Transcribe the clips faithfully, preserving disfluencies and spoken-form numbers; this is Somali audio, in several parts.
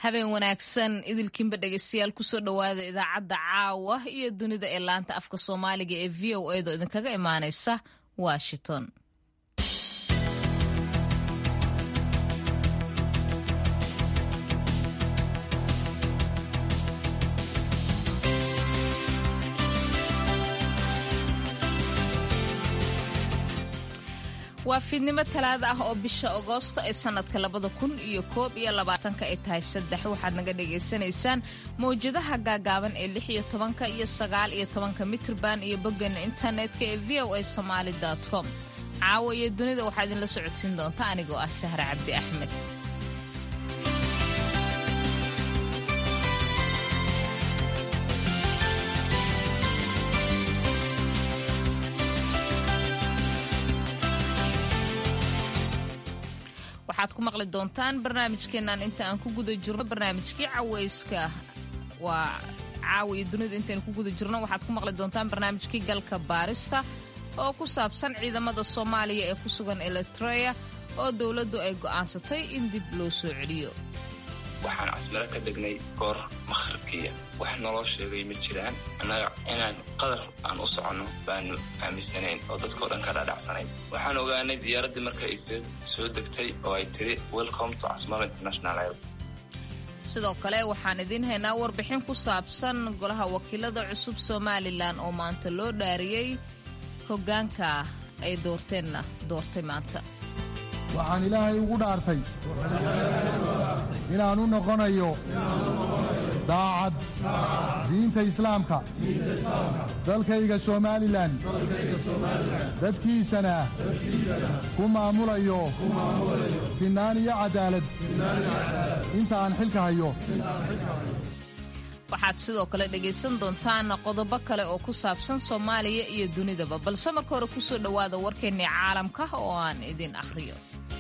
habeen wanaagsan idilkiinba dhegeystayaal kusoo dhawaada idaacadda caawa iyo dunida ee laanta afka soomaaliga ee v o a do idinkaga imaaneysa Washington. waa fiidnimo talaada ah oo bisha Agoosto ee sanadka labada kun iyo koob iyo labaatanka ay tahay saddex waxaad naga dhageysanaysaan mowjadaha gaagaaban ee lix iyo tobanka iyo sagaal iyo tobanka mitrban iyo boggeena internetka ee v o a somali dot com. caawa iyo dunida waxaa idinla socodsiin doonta anigoo ah Sahra Cabdi Axmed. waxaad ku maqli doontaan barnaamijkeenan inta aan ku guda jirno barnaamijkii caweyska waa caawa iyo dunida intaan ku guda jirno waxaad ku maqli doontaan barnaamijkii galka baarista oo ku saabsan ciidamada Soomaaliya ee ku sugan Eritrea oo dawladdu ay go'aansatay in dib loo soo celiyo. waxaan casmara ka degnay goor makhribkiya wax nolol sheegay ma jiraan anaga inaan qadar aan u socono baanu aaminsanayn oo dadka oo dhan ka dhaadhacsanayn waxaan ogaanay diyaaradii marka ay soo degtay oo ay tiri welcome to Asmara International Airport. sidoo kale waxaan idin haynaa warbixin ku saabsan golaha wakiilada cusub Somaliland oo maanta loo dhaariyay hoggaanka ay doorteenna doortay maanta. waxaan ilaahay ugu dhaartay inaan u noqonayo daacad diinta islaamka dalkayga Somaliland dadkiisana ku maamulayo sinaan iyo cadaalad inta aan xilka hayo. waxaad sidoo kale dhegaysan doontaan qodobo kale oo ku saabsan Soomaaliya iyo dunidaba balse marka hore ku soo dhawaada warkeennii caalamka oo aan idin akhriyo.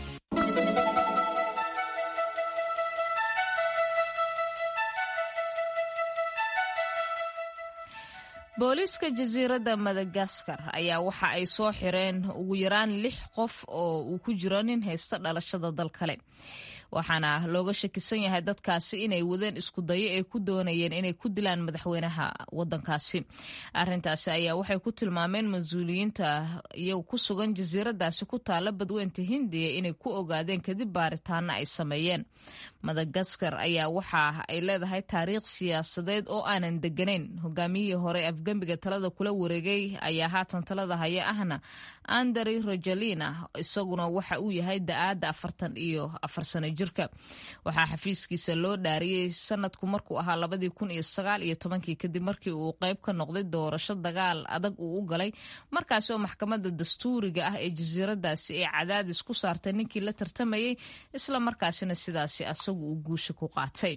booliiska jasiiradda Madagascar ayaa waxa ay soo xireen ugu yaraan lix qof oo uu ku jiro nin haysta dhalashada dal kale waxaana looga shakisan yahay dadkaasi inay wadeen isku dayo ay ku doonayeen inay ku dilaan madaxweynaha wadankaasi. arrintaasi ayaa waxay ku tilmaameen mas'uuliyiinta iyagu ku sugan jasiiraddaasi ku taala badweynta Hindiya inay ku ogaadeen kadib baaritaano ay sameeyeen. Madagascar ayaa waxa ay leedahay taariikh siyaasadeed oo aanan deganayn. hogaamiyihii hore afgambiga talada kula wareegay ayaa haatan talada haya ahna Andry Rajoelina isaguna waxa uu yahay da'aada afartan iyo afar sano jirka. waxaa xafiiskiisa loo dhaariyay sanadku markuu ahaa labadii kun iyo sagaal iyo tobankii kadib markii uu qayb ka noqday doorasho dagaal adag uu u galay markaas oo maxkamadda dastuuriga ah ee jasiiraddaasi ay cadaadis ku saartay ninkii la tartamayay isla markaasina sidaasi asagu uu guusha ku qaatay.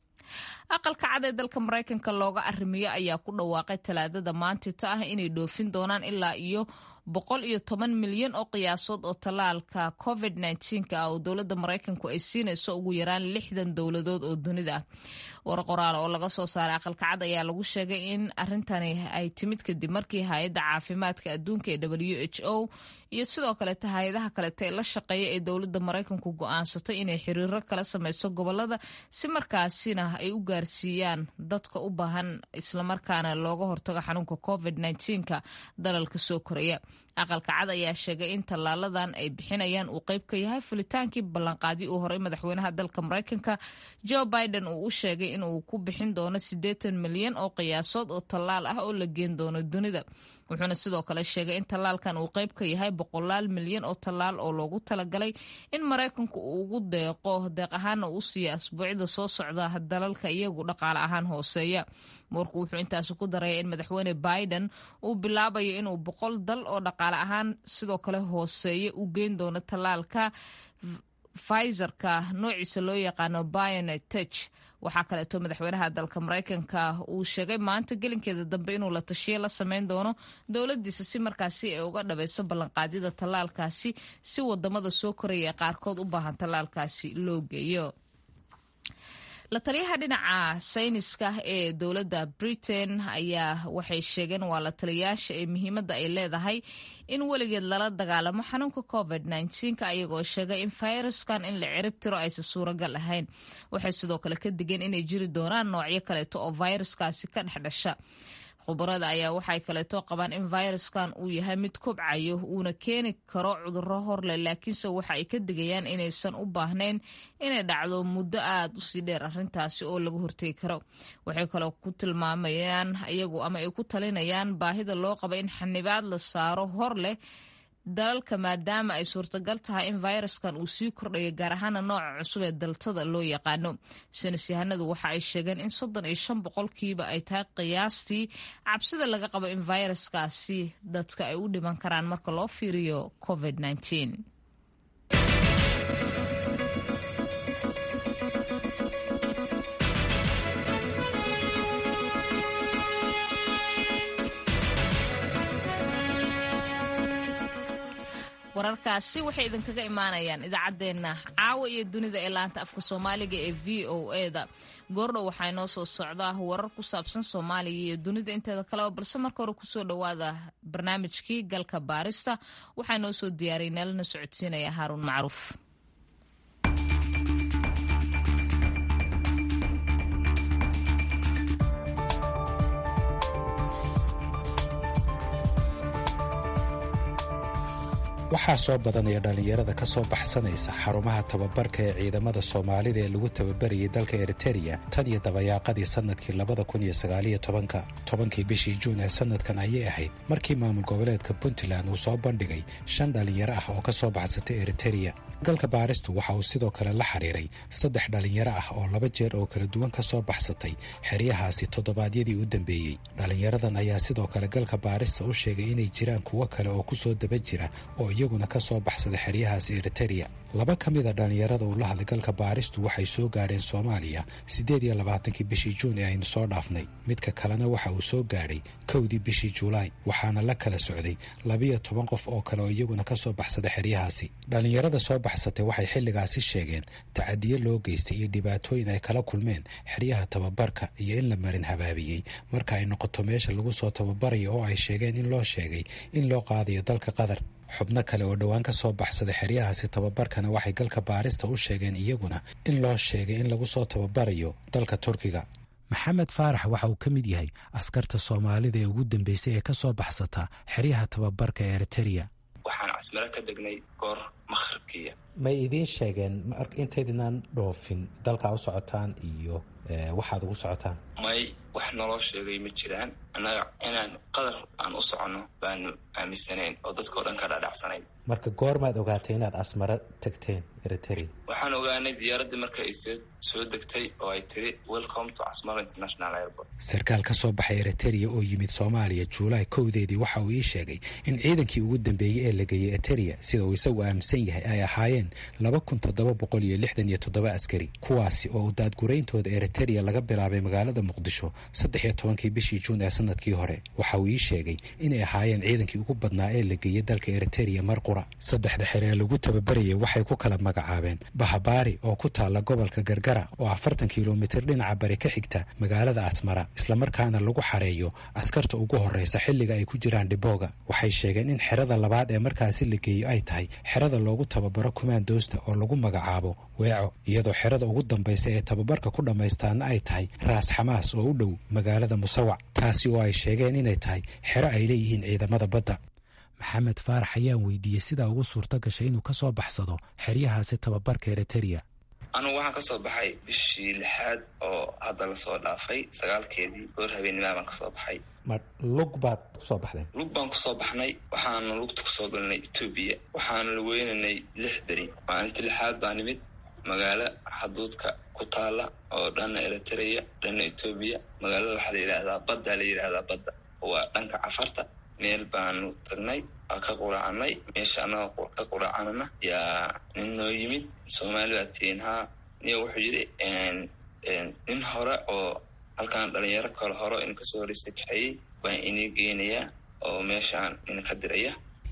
aqalka cad ee dalka Mareykanka looga arrimiyo ayaa ku dhawaaqay talaadada maanta ah inay dhoofin doonaan ilaa iyo boqol iyo toban milyan oo qiyaasood oo talaalka covid nineteen ka oo dawladda Mareykanku ay siinayso ugu yaraan lixdan dawladood oo dunida ah. war qoraal oo laga soo saaray aqalka cad ayaa lagu sheegay in arrintani ay timid kadib markii hay'adda caafimaadka adduunka ee W H O iyo sidoo kale hay'adaha kale ee la shaqeeya ee dawladda Mareykanku go'aansatay inay xiriiro kala samayso gobolada si markaasina ay u gaarsiiyaan dadka u baahan isla markaana looga hortago xanuunka covid nineteen ka dalalka soo koraya. aqalka cad ayaa sheegay in tallaaladan ay bixinayaan uu qayb ka yahay fulitaankii ballanqaadii uu horay madaxweynaha dalka Mareykanka Joe Biden uu u sheegay in uu ku bixin doono siddeetan milyan oo qiyaasood oo tallaal ah oo la geen doono dunida. wuxuuna sidoo kale sheegay in tallaalkan uu qayb ka yahay boqolaal milyan oo tallaal oo loogu talagalay in Mareykanku uu ugu deeqo deeq ahaana uu siiyo asbuucida soo socda dalalka iyagu dhaqaale ahaan hooseeya. markuu wuxuu intaas ku daray in madaxweyne Biden uu bilaabayo inuu boqol dal oo dhaqaale ahaan sidoo kale hooseeya u geyn doono tallaalka Pfizer-ka noociisa loo yaqaano BioNTech. waxaa kaleeto madaxweynaha dalka Mareykanka uu sheegay maanta gelinkeeda dambe inuu la tashiyo la sameyn doono dawladdiisa si markaasi ay uga dhabayso ballanqaadyada tallaalkaasi si wadamada soo koraya qaarkood u baahan tallaalkaasi loo geeyo. la taliyaha dhinaca sayniska ee dowladda Britain ayaa waxay sheegeen waa la taliyayaasha ee muhiimadda ay leedahay in weligeed lala dagaalamo xanuunka covid nineteen ayagoo sheegay in fayraskan in la cirib tiro aysan suuragal ahayn. waxay sidoo kale ka digeen inay jiri doonaan noocyo kaleeto oo fayraskaasi ka dhex dhasha. khubarada ayaa waxay kaleeto qabaan in fayraskan uu yahay mid kobcayo uuna keeni karo cudurro horleh, laakiinse waxa ay ka digayaan inaysan u baahnayn inay dhacdo muddo aad u sii dheer arrintaasi oo laga hortegi karo. waxay kaloo ku tilmaamayaan iyagu ama ay ku talinayaan baahida loo qabo in xanibaad la saaro hor leh dalalka maadaama ay suurtagal tahay in fayraskan uu sii kordhayo, gaar ahaana nooca cusub ee daltada loo yaqaano. saynis yahanadu waxa ay sheegeen in soddon iyo shan boqolkiiba ay tahay qiyaastii cabsida laga qabo in fayraskaasi dadka ay u dhiman karaan marka loo fiiriyo covid nineteen. wararkaasi waxay idinkaga imaanayaan idaacaddeenna caawa iyo dunida ee laanta afka soomaaliga ee v o eda. goordhow waxaa inoo soo socdaa warar ku saabsan soomaaliya iyo dunida inteeda kaleba, balse marka hore kusoo dhowaada barnaamijkii galka baarista. waxaa inoo soo diyaariyay nalana socodsiinaya haaruun macruuf. waxaa soo badanaya dhallinyarada ka soo baxsanaysa xarumaha tababarka ee ciidamada soomaalida ee lagu tababarayay dalka eritereya tan iyo dabayaaqadii sannadkii labada kun iyo sagaaliyo tobanka tobankii bishii juun ee sannadkan ayay ahayd markii maamul goboleedka puntland uu soo bandhigay shan dhallinyaro ah oo ka soo baxsatay eritereya. galka baaristu waxa uu sidoo kale la xiriiray saddex dhallinyaro ah oo laba jeer oo kala duwan ka soo baxsatay xeryahaasi toddobaadyadii u dambeeyey. dhallinyaradan ayaa sidoo kale galka baarista u sheegay inay jiraan kuwo kale oo ku soo daba jira oo iyaguna ka soo baxsaday xeryahaasi eritereya. laba ka mida dhallinyarada uu la hadlay galka baaristu waxay soo gaadheen soomaaliya siddeed iyo labaatankii bishii juun ee aynu soo dhaafnay. midka kalena waxa uu soo gaadhay kowdii bishii julaay, waxaana la kala socday labiyo toban qof oo kale oo iyaguna ka soo baxsaday xeryahaasi. dhallinyarada soo baxsatay waxay xilligaasi sheegeen tacadiye loo geystay iyo dhibaatooyin ay kala kulmeen xeryaha tababarka iyo in la marin habaabiyey marka ay noqoto meesha lagu soo tababarayo, oo ay sheegeen in loo sheegay in loo qaadayo dalka qatar. xubno kale oo dhowaan ka soo baxsaday xeryahaasi tababarkana waxay galka baarista u sheegeen iyaguna in loo sheegay in lagu soo tababarayo dalka turkiga. maxamed faarax waxa uu ka mid yahay askarta soomaalida ee ugu dambeysay ee ka soo baxsata xeryaha tababarka ee eritereya. waxaan casmiro ka degnay goor makhribkiya. may idiin sheegeen intaydinaan dhoofin dalkaa u socotaan iyo waxaad ugu socotaan? may wax naloo sheegay ma jiraan. annaga inaan qadar aan u soconno baanu aaminsanayn oo dadkao dhan ka dhadhacsanayn. marka goormaad ogaatay inaad asmaro tagteen eritereya? waxaan ogaanay diyaaraddii marka ay soo degtay oo ay tiri welcome to Asmara International Airport. sarkaal ka soo baxay eritereya oo yimid soomaaliya juulaay kowdeedii waxa uu ii sheegay in ciidankii ugu dambeeyey ee la geeyey eritereya sida uu isagu aaminsan yahay ay ahaayeen laba kun toddoba boqol iyo lixdan iyo toddoba askari, kuwaasi oo daadgurayntooda eritereya laga bilaabay magaalada muqdisho saddex iyo tobankii bishii juun ee sanadkii hore. waxa uu ii sheegay inay ahaayeen ciidankii ugu badnaa ee la geeyey dalka eritereya mar qura. saddexda xere ee lagu tababarayay waxay ku kala magacaabeen bahabaari oo ku taalla gobolka gargara oo afartan kilomitir dhinaca bari ka xigta magaalada asmara, islamarkaana lagu xareeyo askarta ugu horreysa xilliga ay ku jiraan dhibooga. waxay sheegeen in xerada labaad ee markaasi la geeyo ay tahay xerada loogu tababaro kumaandoosta oo lagu magacaabo weeco, iyadoo xerada ugu dambaysa ee tababarka ku dhammaystaana ay tahay raas xamaas oo u dhow magaalada musawac, taasi oo ay sheegeen inay tahay xero ay leeyihiin ciidamada badda. maxamed faarax ayaan weydiiyey sidaa ugu suurto gashay inuu ka soo baxsado xeryahaasi tababarka eritereya. anugu waxaan ka soo baxay bishii lixaad oo hadda lasoo dhaafay sagaalkeedii goor habeenimaa baan kasoo baxay. ma lug baad kusoo baxdeen? lug baan kusoo baxnay. waxaana lugta kusoo galnay etoobiya. waxaana la weynanay lix beri. maalinta lixaad baa nimid magaalo xaduudka ku taalla oo dhanna eritereya dhanna etoobiya. magaalada waxaa la yidhaahdaa badda la yidhaahdaa badda waa dhanka cafarta. meel baanu tagnay waa ka quraacnay. meesha annagoo ka quraacanana yaa nin noo yimid. soomaali baa tihiin haa. niyo wuxuu yidhi nin hore oo halkaan dhalinyaro kale hore in kasoo horeysa kaxeeyey baan inii geynayaa oo meeshaan ina ka diraya.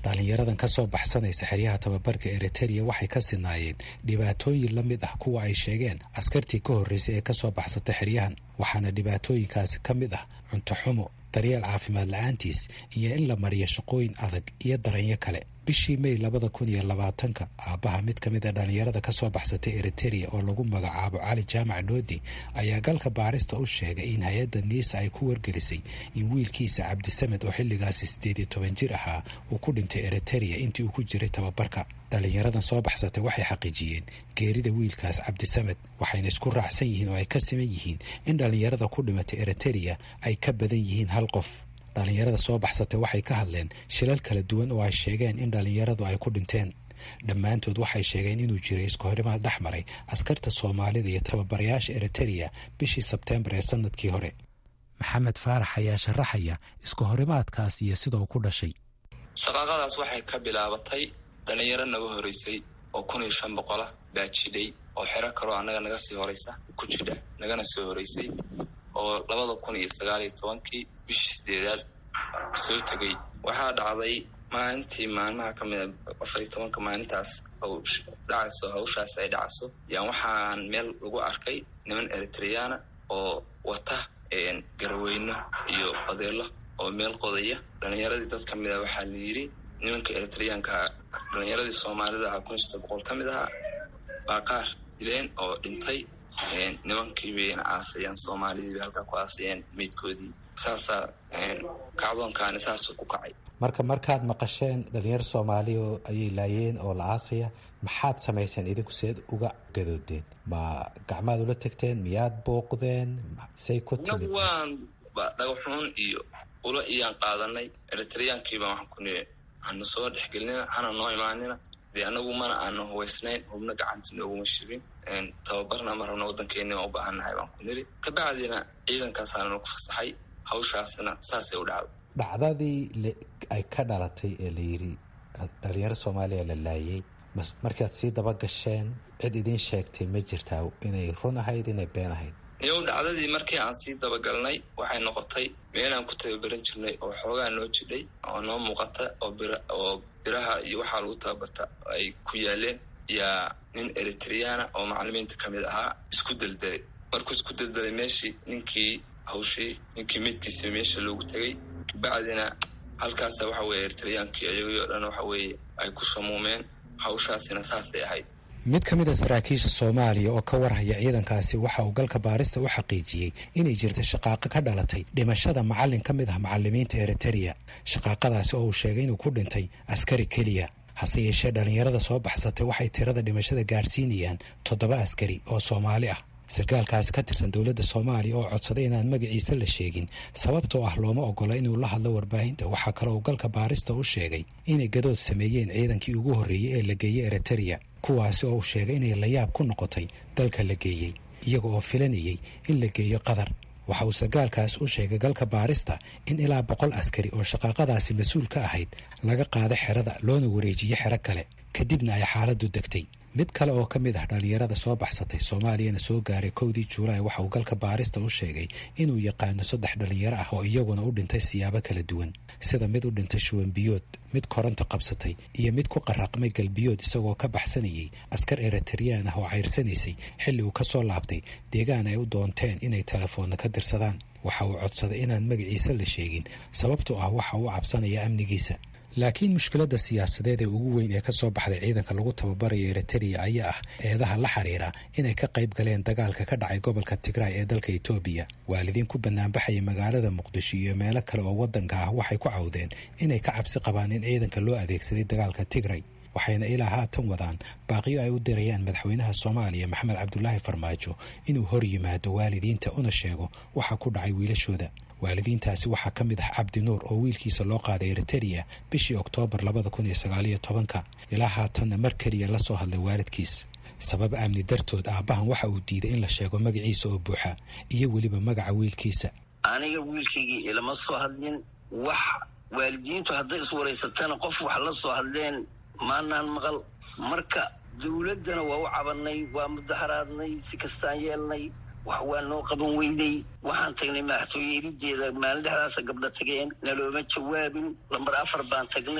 dhallinyaradan ka soo baxsanaysa xeryaha tababarka Eritrea waxay ka sinaayeen dhibaatooyin la mid ah kuwa ay sheegeen askartii ka horreysay ee ka soo baxsatay xeryahan, waxaana dhibaatooyinkaasi ka mid ah cunto xumo, daryeel caafimaad la'aantiis iyo in la mariyo shaqooyin adag iyo daranyo kale. bishii May labada kun iyo labaatanka aabbaha mid ka mid a dhallinyarada ka soo baxsatay Eritrea oo lagu magacaabo Cali Jaamac Doodi ayaa galka baarista u sheegay in hay-adda niisa ay ku wargelisay in wiilkiisa Cabdisamed oo xilligaasi sideed iyo toban jir ahaa uu ku dhintay Eritrea intii uu ku jiray tababarka. dhallinyaradan soo baxsatay waxay xaqiijiyeen geerida wiilkaas Cabdisamed, waxayna isku raacsan yihiin oo ay ka siman yihiin in dhallinyarada ku dhimatay Eritrea ay ka badan yihiin hal qof. dhallinyarada soo baxsatay waxay ka hadleen shilal kala duwan oo ay sheegeen in dhallinyaradu ay ku dhinteen. dhammaantood waxay sheegeen inuu jiray iska horimaad dhex maray askarta Soomaalida iyo tababarayaasha Eritrea bishii Sebtembar ee sanadkii hore. Maxamed Faarax ayaa sharaxaya iska horimaadkaas iyo sida uu ku dhashay. shaqaqadaas waxay ka bilaabatay dhalinyaro naga horeysay oo kun iyo shan boqol baa jidhay oo xero karo anaga naga sii horeysa ku jidha nagana soo horeysay oo labada kun iyo sagaal iyo tobankii bishii sideedaad soo tagay. waxaa dhacday maalintii maalmaha ka mid ah afar iyo tobanka maalintaas oo dhacayso hawshaas ay dhacayso yaan waxaan meel lagu arkay niman Eritreana oo wata garaweyno iyo odeelo oo meel qodaya. dhalinyaradii dad ka mid ah waxaa la yiri nimanka Eritreanka dhalinyaradii Soomaalida ah kun iyo saddex boqol ka mid ah baa qaar dileen oo dhintay. nimankii bayna aasayeen Soomaalidii halka ku aasayeen meedkoodii. saasa kacdoonkaani saasuu ku kacay. marka markaad maqasheen dhalinyaro Soomaali oo ayay laayeen oo la aasaya, maxaad samayseen idinku seed uga gadoodeen? ma gacmaad ula tagteen, miyaad booqdeen, say ku timid? waan dhagaxuun iyo ula iyaan qaadanay. Eritreankii baan waxaan ku nidhi hana soo dhexgelina, hana noo imaanina, dee anagu mana aanu hubaysnayn, hubna gacanta nooguma shibin, tababarna ma rabna waddankeennii waan u baahannahay baan ku nidhi. kabacdina ciidankaasaana nagu fasaxay. hawshaasna saasay u dhacday. dhacdadii ay ka dhalatay ee la yidhi dhalinyaro Soomaaliya la laayay, markaad sii daba gasheen cid idiin sheegtay ma jirtaa inay run ahayd inay been ahayd? iyo dhacdadii markii aan sii dabagalnay waxay noqotay meelaan ku tababaran jirnay oo xoogaa noo jidhay oo noo muuqata oo bira oo biraha iyo waxaa lagu tababarta ay ku yaaleen. yaa nin Eritreana oo macallimiinta ka mid ahaa isku daldalay. markuu isku daldalay meeshii ninkii hawshii ninkii midkiisa meesha loogu tagay. kabacdina halkaas waxa weeye Eritreankii ayagoo dhan waxa weeye ay ku shamuumeen. hawshaasina saasay ahayd. mid ka mid ah saraakiisha Soomaaliya oo ka warhaya ciidankaasi waxa uu galka baarista u xaqiijiyey inay jirto shaqaaqa ka dhalatay dhimashada macallin ka mid ah macallimiinta Eritrea. shaqaaqadaasi oo uu sheegay inuu ku dhintay askari keliya. hase yeeshee dhalinyarada soo baxsatay waxay tirada dhimashada gaarsiinayaan toddoba askari oo Soomaali ah. sarkaalkaasi ka tirsan dowladda Soomaaliya oo codsaday inaan magaciisa la sheegin sababtoo ah looma ogola inuu la hadlo warbaahinta. waxaa kale oo galka baarista u sheegay inay gadood sameeyeen ciidankii ugu horreeyey ee la geeyey Eritrea, kuwaasi oo uu sheegay inay layaab ku noqotay dalka la geeyey iyaga oo filanayay in la geeyo Qatar. waxa uu sarkaalkaas u sheegay galka baarista in ilaa boqol askari oo shaqaaqadaasi mas-uul ka ahayd laga qaaday xerada loona wareejiyey xero kale, kadibna ay xaaladdu degtay. mid kale oo ka mid ah dhalinyarada soo baxsatay Soomaaliyana soo gaaray kowdii Juulaay waxa uu galka baarista u sheegay inuu yaqaano saddex dhalinyaro ah oo iyaguna u dhintay siyaabo kala duwan, sida mid u dhintay shuban biyood, mid koronto qabsatay iyo mid ku qarraqmay galbiyood isagoo ka baxsanayay askar Eritrean ah oo cayrsanaysay xilli uu ka soo laabtay deegaan ay u doonteen inay telefoonna ka dirsadaan. waxa uu codsaday inaan magaciisa la sheegin sababtoo ah waxa uu cabsanaya amnigiisa. laakiin mushkiladda siyaasadeed ee ugu weyn ee ka soo baxday ciidanka lagu tababarayo Eritrea ayaa ah eedaha la xiriira inay ka qayb galeen dagaalka ka dhacay gobolka Tigray ee dalka Itoobiya. waalidiin ku banaanbaxaya magaalada Muqdisho iyo meelo kale oo waddanka ah waxay ku cawdeen inay ka cabsi qabaan in ciidanka loo adeegsaday dagaalka Tigray, waxayna ilaa haatan wadaan baaqiyo ay u dirayaan madaxweynaha Soomaaliya Maxamed Cabdullaahi Farmaajo inuu hor yimaado waalidiinta una sheego waxa ku dhacay wiilashooda. waalidiintaasi waxaa ka mid ah Cabdi Nuur oo wiilkiisa loo qaaday Eritrea bishii Oktoobar labada kun iyo sagaal iyo tobanka. ilaa haatanna mar keliya la soo hadlay waalidkiis. sabab amni dartood aabbahan waxa uu diiday in la sheego magaciisa oo buuxa iyo weliba magaca wiilkiisa. aniga wiilkaygii ilama soo hadlin. wax waalidiintu hadday iswaraysatana qof wax la soo hadleen maanaan maqal. marka dowladdana waa u cabanay, waa mudaharaadnay, si kastaan yeelnay, wax waa noo qaban weyday. waxaan tagnay madaxtooye irideeda maalin dhexdaasa gabdha tageen, nalooma jawaabin. lambar afar baan tagnay,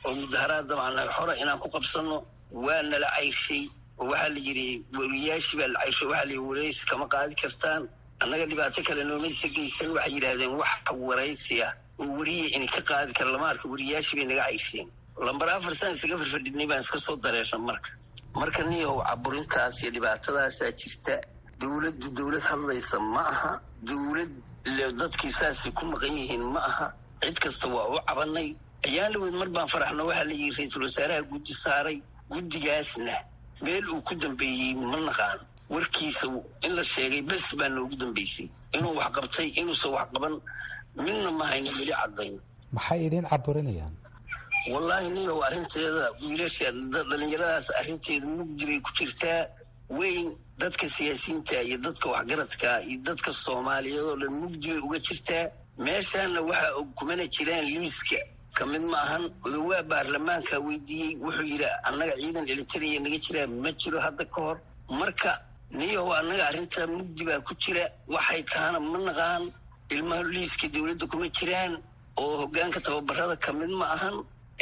oo mudaharaad dabcan xora inaan ku qabsanno waa nala cayshay oo waxaa la yidhi wariyaashii baa la cayshay waxaa la yidhi waraysi kama qaadi kartaan annaga dhibaato kale noomaysa geysan waxay yidhaahdeen wax waraysi ah oo weriya inay ka qaadi kara lama arka wariyaashii bay naga caysheen lambar afar san isaga firfadhinay baan iska soo dareerna marka marka niyow caburintaas iyo dhibaatadaasaa jirta dowladdu dowlad hadlaysa ma aha dowlad dadkii saasay ku maqan yihiin ma aha cid kasta waa u cabanay ayaan dhaweyd mar baan faraxno waxaa la yidhi ra-iisul wasaaraha guddi saaray guddigaasna meel uu ku dambeeyey ma naqaan warkiisa in la sheegay bes baa noogu dambeysay inuu wax qabtay inuusan wax qaban midna ma hayno weli caddayn maxay idin caburinayaan wallaahi niyow arrinteeda wiilasha dhalinyaradaas arrinteeda mugdi bay ku jirtaa weyn dadka siyaasiyiinta iyo dadka waxgaradka iyo dadka soomaaliyeed oo dhan mugdi bay uga jirtaa meeshaana waxaa kumana jiraan liiska ka mid ma ahan odawaa baarlamaanka weydiiyey wuxuu yidhi annaga ciidan elitariya naga jiraa ma jiro hadda ka hor marka niyow annaga arrintaa mugdi baa ku jira waxay tahana ma naqaan ilmaha liiska dowladda kuma jiraan oo hoggaanka tababarada ka mid ma ahan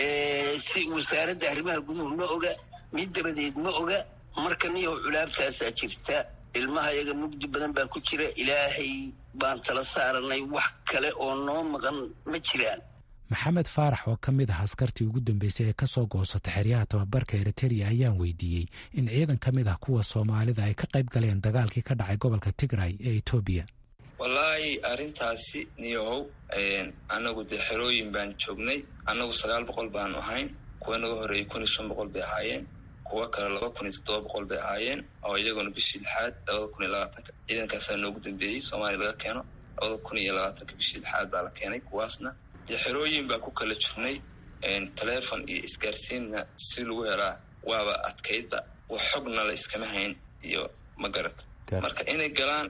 si wasaaradda arrimaha guduhu ma oga mid dabadeed ma oga marka niyow culaabtaasaa jirta ilmaha iyaga mugdi badan baa ku jira ilaahay baan tala saaranay wax kale oo noo maqan ma jiraan maxamed faarax oo ka mid ah askartii ugu dambeysay ee ka soo goosata xeryaha tababarka eriteria ayaan weydiiyey in ciidan ka mid ah kuwa soomaalida ay ka qayb galeen dagaalkii ka dhacay gobolka tigray ee etoobiya wallaahi arrintaasi niyow annagu dee xerooyin baan joognay annagu sagaal boqol baanu ahayn kuwa naga horreeyey kun iyo shan boqol bay ahaayeen kuwa kale laba kun iyo toddoba boqol bay ahaayeen oo iyaguna bishii lixaad labada kun iyo labaatanka ciidankaasaa noogu dambeeyey soomaaliya laga keeno labada kun iyo labaatanka bishii lixaad baa la keenay kuwaasna dee xerooyin baa ku kala jirnay telefon iyo isgaarsiinna si lagu helaa waaba adkaydba wax xogna la iskama hayn iyo ma garata marka inay galaan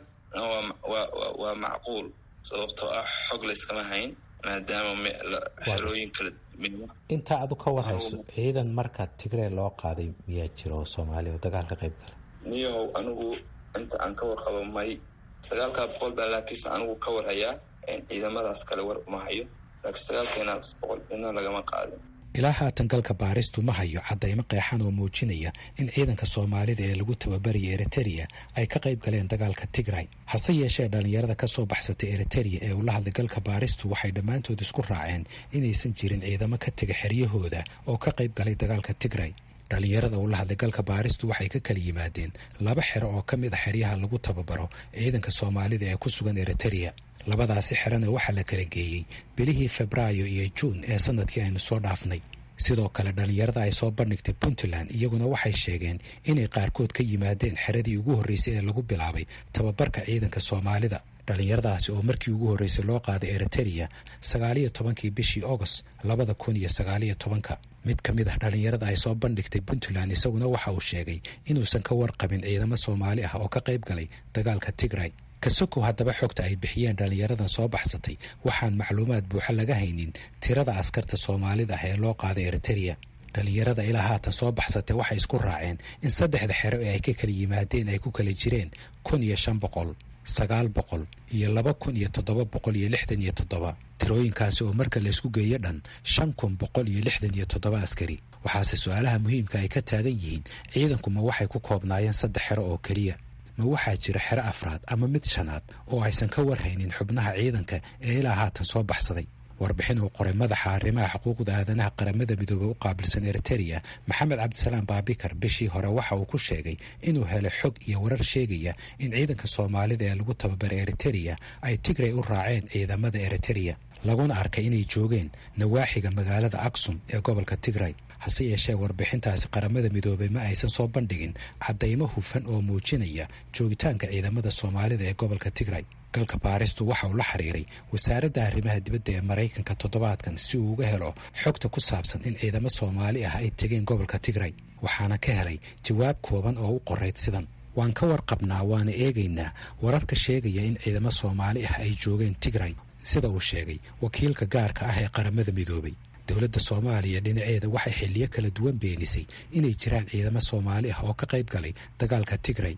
waa macquul sababtoo ah xog la iskama hayn maadaama xerooyin kala intaa adu ka warhayso ciidan marka tigray loo qaaday miyaa jira oo soomaaliya oo dagaal ka qayb gala niyow anigu inta aan ka warqabo may sagaalkaa boqol baa laakiinse anigu ka warhayaa ciidamadaas kale war uma hayo laakiin sagaalkeena boqol ina lagama qaadin ilaa haatan galka baaristu ma hayo caddaymo qeexan oo muujinaya in ciidanka soomaalida ee lagu tababaraya eriteria ay ka qayb galeen dagaalka tigray hase yeeshee dhallinyarada ka soo baxsatay eriteria ee ula hadlay galka baaristu waxay dhammaantood isku raaceen inaysan jirin ciidamo ka tega xeryahooda oo ka qayb galay dagaalka tigray dhallinyarada ula hadlay galka baaristu waxay ka kala yimaadeen laba xero oo ka mid a xeryaha lagu tababaro ciidanka soomaalida ee ku sugan eriteria labadaasi xerana waxaa la kala geeyey bilihii febraayo iyo juun ee sanadkii aynu soo dhaafnay sidoo kale dhallinyarada ay soo bandhigtay puntland iyaguna waxay sheegeen inay qaarkood ka yimaadeen xeradii ugu horreysay ee lagu bilaabay tababarka ciidanka soomaalida dhallinyaradaasi oo markii ugu horreysay loo qaaday eriteria sagaaliyo tobankii bishii agost labada kun iyo sagaaliyo tobanka mid ka mid ah dhallinyarada ay soo bandhigtay puntland isaguna waxa uu sheegay inuusan ka warqabin ciidamo soomaali ah oo ka qayb galay dagaalka tigray kasokow haddaba xogta ay bixiyeen dhallinyaradan soo baxsatay waxaan macluumaad buuxa laga haynin tirada askarta soomaalida ah ee loo qaaday eriteria dhallinyarada ilaa haatan soo baxsatay waxay isku raaceen in saddexda xero ee ay ka kala yimaadeen ay ku kala jireen kun iyo shan boqol sagaal boqol iyo laba kun iyo toddoba boqol iyo lixdan iyo toddoba tirooyinkaasi oo marka laysku geeyo dhan shan kun boqol iyo lixdan iyo toddoba askari waxaase su-aalaha muhiimka ay ka taagan yihiin ciidankuma waxay ku koobnaayeen saddex xero oo keliya ma waxaa jira xero afraad ama mid shanaad oo aysan ka warhaynin xubnaha ciidanka ee ilaa haatan soo baxsaday warbixin uu qoray madaxa arrimaha xuquuqda aadanaha qaramada midoobey u qaabilsan eriteria maxamed cabdisalaam baabikar bishii hore waxa uu ku sheegay inuu helay xog iyo warar sheegaya in ciidanka soomaalida ee lagu tababaray eriteria ay tigray u raaceen ciidamada eriteria laguna arkay inay joogeen nawaaxiga magaalada aksum ee gobolka tigray hase yeeshee warbixintaasi qaramada midoobey ma aysan soo bandhigin caddaymo hufan oo muujinaya joogitaanka ciidamada soomaalida ee gobolka tigray galka baaristu waxa uu la xiriiray wasaaradda arrimaha dibadda ee maraykanka toddobaadkan si uu uga helo xogta ku saabsan in ciidamo soomaali ah ay tegeen gobolka tigray waxaana ka helay jawaab kooban oo u qorayd sidan waan ka warqabnaa waana eegaynaa wararka sheegaya in ciidamo soomaali ah ay joogeen tigray sida uu sheegay wakiilka gaarka ah ee qaramada midoobey dowladda soomaaliya dhinaceeda waxay xilliyo kala duwan beenisay inay jiraan ciidamo soomaali ah oo ka qayb galay dagaalka tigray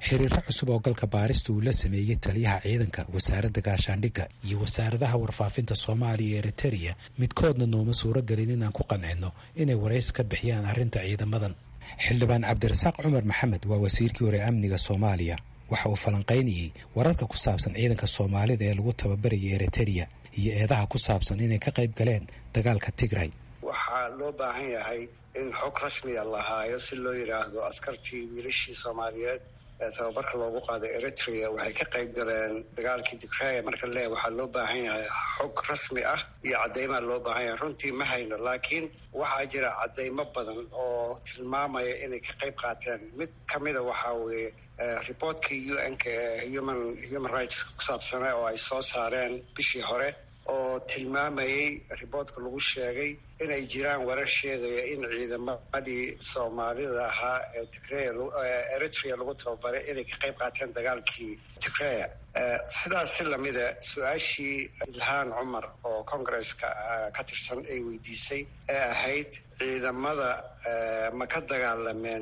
xiriiro cusub oo galka baarista uu la sameeyey taliyaha ciidanka wasaaradda gaashaandhigga iyo wasaaradaha warfaafinta soomaaliya iyo eritereya midkoodna nooma suuro gelin inaan ku qancino inay waraysi ka bixiyaan arrinta ciidamadan. xildhibaan cabdirasaaq cumar maxamed waa wasiirkii hore amniga soomaaliya. waxa uu falanqaynayey wararka ku saabsan ciidanka soomaalida ee lagu tababarayay eritereya iyo eedaha ku saabsan inay ka qayb galeen dagaalka Tigray. waxaa loo baahan yahay in xog rasmiya la haayo si loo yidhaahdo askartii wiilashii soomaaliyeed ee tababarka loogu qaaday Eritrea waxay ka qayb galeen dagaalkii Tigray. marka le waxaa loo baahan yahay xog rasmi ah iyo cadeymaa loo baahan yahay. runtii ma hayno, laakiin waxaa jira cadeymo badan oo tilmaamaya inay ka qayb qaateen. mid kamida waxaa weeye reportkii u n ka ee human human rights ku saabsana oo ay soo saareen bishii hore oo tilmaamayey riboortka lagu sheegay inay jiraan warar sheegaya in ciidamadii soomaalida ahaa ee Tigray Eritrea lagu tababaray inay ka qayb qaateen dagaalkii Tigray. sidaas si lamida su-aashii Ilhaan Cumar oo Congress-ka ka tirsan ay weydiisay ee ahayd ciidamada ma ka dagaalameen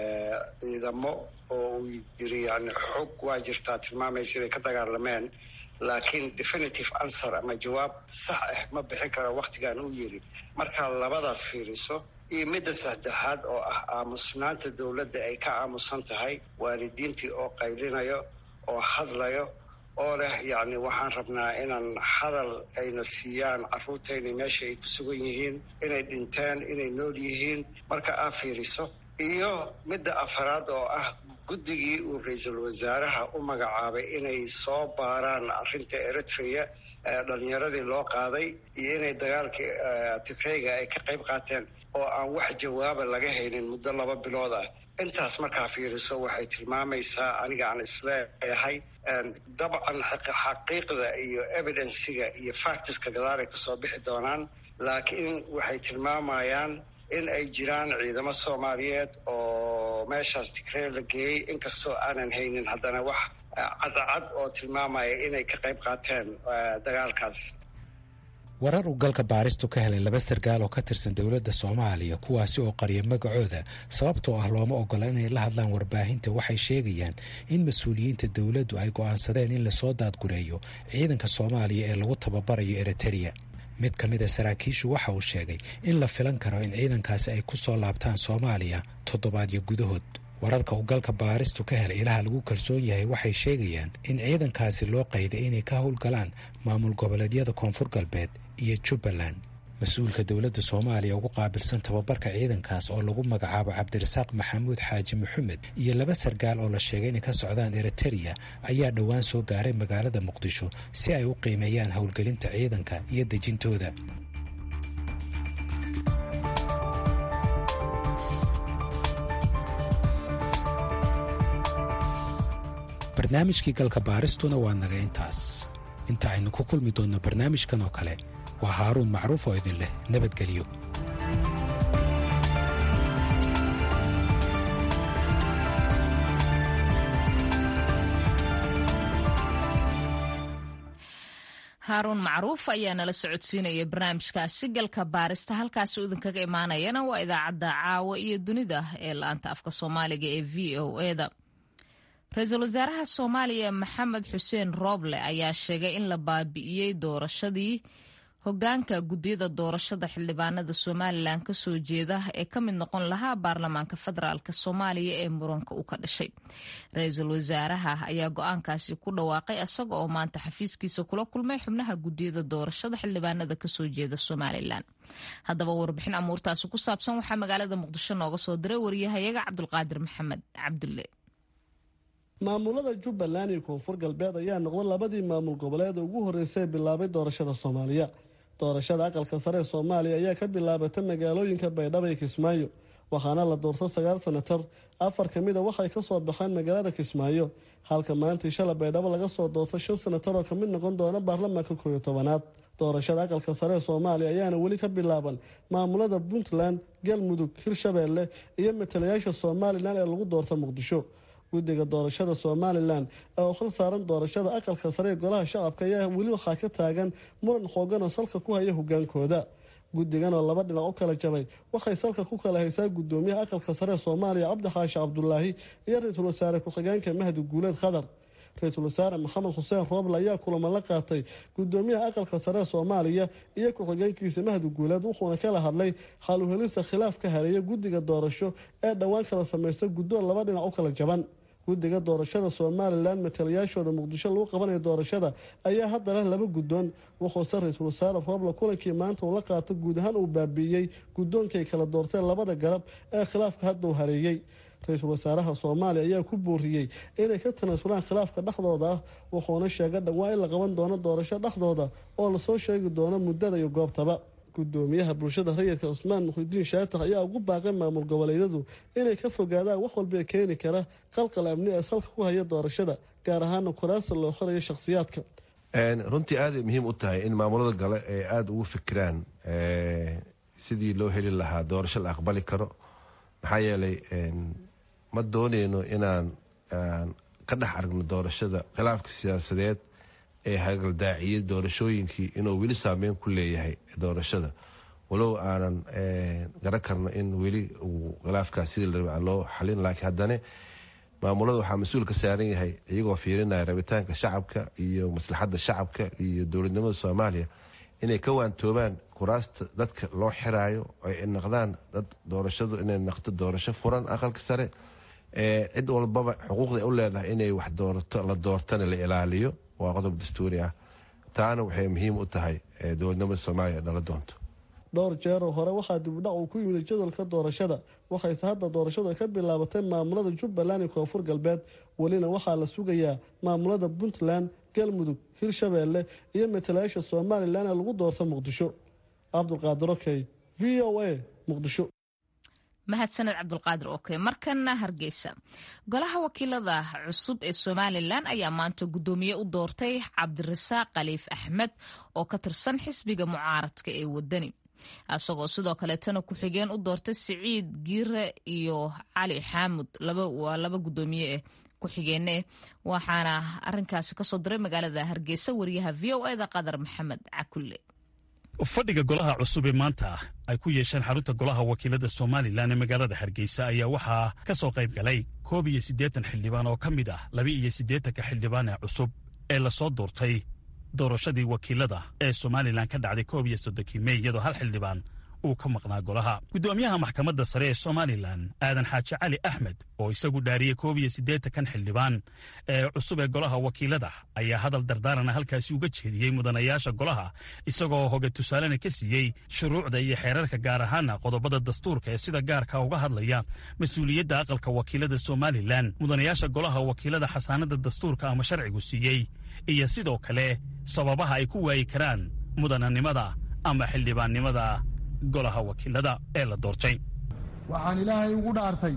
ciidamo oo uu yiri yani xog waa jirtaa tilmaamaysa inay ka dagaalameen, laakiin definitive answer ama jawaab sax ah ma bixin karo waqtigan uu yiri. marka labadaas fiiriso iyo midda saddexaad oo ah aamusnaanta dowladda ay ka aamusan tahay, waalidiintii oo qaylinayo oo hadlayo oo leh yacni waxaan rabnaa inaan hadal ayna siiyaan carruurtayna meesha ay ku sugan yihiin, inay dhinteen, inay nool yihiin. marka aa fiiriso iyo midda afaraad oo ah guddigii uu ra-iisul wasaaraha u magacaabay inay soo baaraan arrinta Eritrea dhalinyaradii loo qaaday iyo inay dagaalkii Tigrayga ay ka qayb qaateen oo aan wax jawaaba laga haynin muddo laba bilood ah. intaas markaa fiiriso waxay tilmaamaysaa, aniga aan isleeyahay dabcan xaqiiqda iyo evidenciga iyo factiska gadaalay kasoo bixi doonaan, laakiin waxay tilmaamayaan in ay jiraan ciidamo Soomaaliyeed oo meeshaas Tigray la geeyey, inkastoo aanan haynin haddana wax cadcad oo tilmaamaya inay ka qayb qaateen dagaalkaas. warar uu galka baaristu ka helay laba sargaal oo ka tirsan dowladda Soomaaliya kuwaasi oo qariya magacooda sababtoo ah looma ogola inay la hadlaan warbaahinta waxay sheegayaan in mas-uuliyiinta dowladdu ay go'aansadeen in lasoo daadgureeyo ciidanka Soomaaliya ee lagu tababarayo Eritrea. mid ka mid a saraakiishu waxa uu sheegay in la filan karo in ciidankaasi ay ku soo laabtaan Soomaaliya toddobaadyo gudahood. wararka uu galka baaristu ka helay ilaha lagu kalsoon yahay waxay sheegayaan in ciidankaasi loo qayday inay ka howlgalaan maamul goboleedyada Koonfur Galbeed iyo Jubbaland. mas-uulka dowladda Soomaaliya ugu qaabilsan tababarka ciidankaas oo lagu magacaabo Cabdirasaaq Maxamuud Xaaji Maxamed iyo laba sargaal oo la sheegay inay ka socdaan Eritrea ayaa dhowaan soo gaaray magaalada Muqdisho si ay u qiimeeyaan howlgelinta ciidanka iyo dejintooda. barnaamijkii galka baaristuna waa naga intaas. inta aynu ku kulmi doonno barnaamijkan oo kale, waa haaruun macruuf oo idin leh nabadgelyo. haaruun macruuf ayaa nala socodsiinaya barnaamijkaasi galka baarista. halkaasi idinkaga imaanayana waa idaacadda caawa iyo dunida ee la-aanta afka soomaaliga ee v o eda. ra-iisul wasaaraha soomaaliya maxamed xuseen rooble ayaa sheegay in la baabi'iyey doorashadii hogaanka guddiyada doorashada xildhibaanada somalilan kasoo jeeda ee ka mid noqon lahaa baarlamaanka federaalk soomaaliya ee muranka u ka dhashay. ra-iisul wasaaraha ayaa go-aankaasi ku dhawaaqay isaga oo maanta xafiiskiisa kula kulmay xubnaha guddiyada doorashada xildhibaanada kasoo jeeda somalilan. haddaba warbixin amuurtaasi ku saabsan waxaa magaalada muqdisho nooga soo diray wariyahayaga cabdulqaadir maxamed cabdulle. maamulada Jubbaland iyo Koonfur Galbeed ayaa noqday labadii maamul goboleed ugu horeysay bilaabay doorashada Soomaaliya. doorashada aqalka sare ee Soomaaliya ayaa ka bilaabatay magaalooyinka Baydhabo iyo Kismaayo, waxaana la doortay sagaal senatar, afar kamid ah waxay ka soo baxeen magaalada Kismaayo, halka maanta shalay Baydhabo laga soo doortay shan senatar oo kamid noqon doona baarlamaanka koob iyo tobanaad. doorashada aqalka sare ee Soomaaliya ayaana weli ka bilaaban maamulada Puntland, Galmudug, Hirshabeelle iyo matalayaasha Somaliland ee lagu doortay Muqdisho. guddiga doorashada Somaliland oo xil saaran doorashada aqalka sare ee golaha shacabka ayaa weli waxa ka taagan muran xoogan oo salka ku haya hogaankooda. guddigan oo laba dhinac u kala jabay waxay salka ku kala haysaa guddoomiyaha aqalka sare soomaaliya cabdi xaashi cabdulaahi iyo ra-iisul wasaare ku-xigeenka mahdi guuleed khadar ra-iisul wasaare maxamed xuseen rooble ayaa kulamo la qaatay guddoomiyaha aqalka sare soomaaliya iyo ku-xigeenkiisa mahdi guuleed wuxuuna kala hadlay xal u helista khilaaf ka hareeya guddiga doorasho ee dhowaan kala samaysta guddoon laba dhinac u kala jaban guddiga doorashada somalilan matalayaashooda muqdisho lagu qabanayo doorashada ayaa hadda leh laba guddoon wuxuuse ra-iisul wasaare rooble kulankii maanta uu la qaato guud ahaan uu baabiiyey guddoonkay kala doorteen labada garab ee khilaafka hadda uu hareeyey ra-iisul wasaaraha soomaaliya ayaa ku booriyey inay ka tanaasulaan khilaafka dhexdooda ah wuxuuna sheegay dhawaa in la qaban doono doorasho dhexdooda oo lasoo sheegi doono muddada iyo goobtaba gudoomiyaha bulshada rayidka cusmaan muxidiin shaatax ayaa ugu baaqay maamul goboleedyadu inay ka fogaadaan wax walba keeni kara qalqal amni ee salka ku haya doorashada gaar ahaana kuraasta loo xorayo shakhsiyaadka runtii aaday muhiim u tahay in maamulada gale ay aada ugu fikiraan sidii loo heli lahaa doorasho la aqbali karo maxaa yeelay ma dooneyno inaan ka dhex aragno doorashada khilaafka siyaasadeed ee hagaldaaciyay doorashooyinkii inuu weli saameyn ku leeyahay doorashada walow aanan garan karno in weli uu khilaafkaas sidii la rabay aan loo xalin laakiin haddana maamulada waxaa mas-uul ka saaran yahay iyagoo fiirinaya rabitaanka shacabka iyo maslaxadda shacabka iyo dowladnimada soomaaliya inay ka waantoobaan kuraasta dadka loo xiraayo ay noqdaan dad doorashadu inay noqdo doorasho furan aqalka sare cid walbaba xuquuqda u leedahay inay wax doorato la doortana la ilaaliyo waa qodob dastuuri ah taana waxay muhiim u tahay dowladnimada soomaaliya dhala doonto dhowr jeeroo hore waxaa dibudhac uu ku yimid jadwalka doorashada waxayse hadda doorashadu ay ka bilaabatay maamulada jubbaland iyo koonfur galbeed welina waxaa la sugayaa maamulada puntland galmudug hirshabeelle iyo matalayaasha somalilan ee lagu doorto muqdisho cabdulqaadir okey v o a muqdisho mahadsaned cabdulqaadir oke markana hargeysa golaha wakiilada cusub ee somalilan ayaa maanta guddoomiye u doortay cabdirasaaq khaliif axmed oo ka tirsan xisbiga mucaaradka ee wadani isagoo sidoo kaleetana ku-xigeen u doortay siciid giire iyo cali xaamud waa laba guddoomiye eh ku-xigeene waxaana arinkaasi kasoo diray magaalada hargeysa wariyaha v o eda qadar maxamed cakulle fadhiga golaha cusub ee maanta ay ku yeesheen xarunta golaha wakiilada somalilan ee magaalada hargeysa ayaa waxaa ka soo qayb galay koob iyo siddeetan xildhibaan oo ka mid ah laba iyo siddeetanka xildhibaan ee cusub ee lasoo doortay doorashadii wakiilada ee somalilan ka dhacday koob iyo soddonkii mey iyadoo hal xildhibaan uu ka maqnaa golaha guddoomiyaha maxkamadda sare ee somalilan aadan xaaji cali axmed oo isagu dhaariyey koob iyo siddeetankan xildhibaan ee cusub ee golaha wakiilada ayaa hadal dardaarana halkaasi uga jeediyey mudanayaasha golaha isagoo hoga tusaalena ka siiyey shuruucda iyo xeerarka gaar ahaana qodobada dastuurka ee sida gaarka uga hadlaya mas-uuliyadda aqalka wakiilada somalilan mudanayaasha golaha wakiilada xasaanada dastuurka ama sharcigu siiyey iyo sidoo kale sababaha ay ku waayi karaan mudananimada ama xildhibaannimada golaha wakiilada ee la doortay waxaan ilaahay ugu dhaartay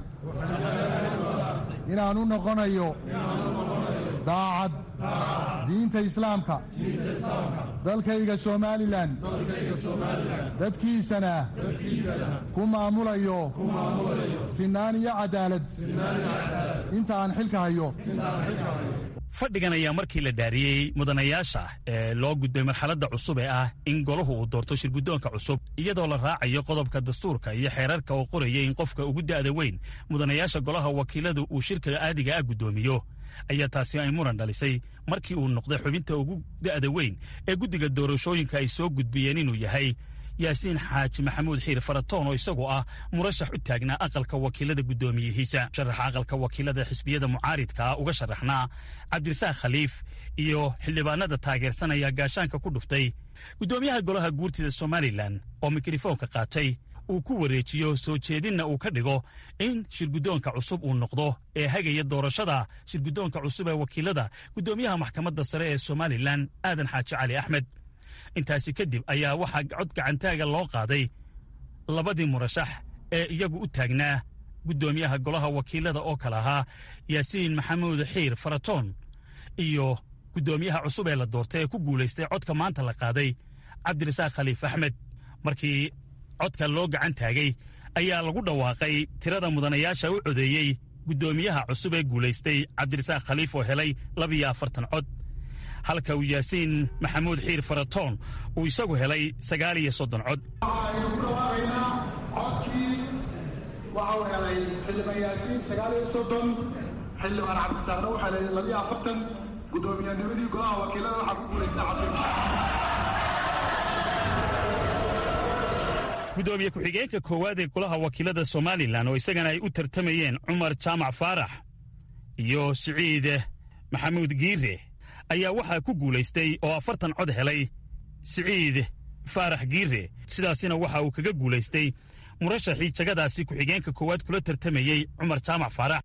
inaan u noqonayo daacad diinta islaamka dalkayga somalilan dadkiisana ku maamulayo sinaan iyo cadaalad inta aan xilka hayo fadhigan ayaa markii la dhaariyey mudanayaasha ee loo gudbay marxaladda cusub ee ah in golahu uu doorto shirguddoonka cusub iyadoo la raacayo qodobka dastuurka iyo xeerarka oo qoraya in qofka ugu da'da weyn mudanayaasha golaha wakiiladu uu shirka aadiga ah guddoomiyo ayaa taasi ay muran dhalisay markii uu noqday xubinta ugu da'da weyn ee guddiga doorashooyinka ay soo gudbiyeen inuu yahay yaasiin xaaji maxamuud xiir faratoon oo isagoo ah murashax u taagnaa aqalka wakiilada guddoomiyihiisa sharaxa aqalka wakiilada xisbiyada mucaaridkaa uga sharaxnaa cabdirasaaq khaliif iyo xildhibaanada taageersanaya gaashaanka ku dhuftay guddoomiyaha golaha guurtida somalilan oo mikrofoonka qaatay uu ku wareejiyo soo jeedinna uu ka dhigo in shirguddoonka cusub uu noqdo ee hagaya doorashada shirguddoonka cusub ee wakiilada guddoomiyaha maxkamadda sare ee somalilan aadan xaaji cali axmed intaasi kadib ayaa waxaa cod gacantaaga loo qaaday labadii murashax ee iyagu u taagnaa guddoomiyaha golaha wakiilada oo kale ahaa yaasiin maxamuud xiir faratoon iyo guddoomiyaha cusub ee la doortay ee ku guulaystay codka maanta la qaaday cabdirasaaq khaliif axmed markii codka loo gacan taagay ayaa lagu dhawaaqay tirada mudanayaasha u codeeyey guddoomiyaha cusub ee guulaystay cabdirasaaq khaliif oo helay labiyo afartan cod halka uu yaasiin maxamuud xiir faratoon uu isagu helay sagaal iyo soddon cod. waxaaynu ku dhawaaqaynaa codkii waxa uu helay xildhibaan yaasiin sagaal iyo soddon, xildhibaan cabdisaaqna wuxuu helay labiyo afartan, guddoomiyannimadii golaha wakiilada waxaa ku guulaystay cabdi gudoomiye ku-xigeenka koowaad ee golaha wakiilada somalilan oo isagana ay u tartamayeen cumar jaamac faarax iyo siciid maxamuud giire ayaa waxaa ku guulaystay oo afartan cod helay siciid faarax giire. sidaasina waxa uu kaga guulaystay murashaxii jagadaasi ku-xigeenka koowaad kula tartamayey cumar jaamac faarax.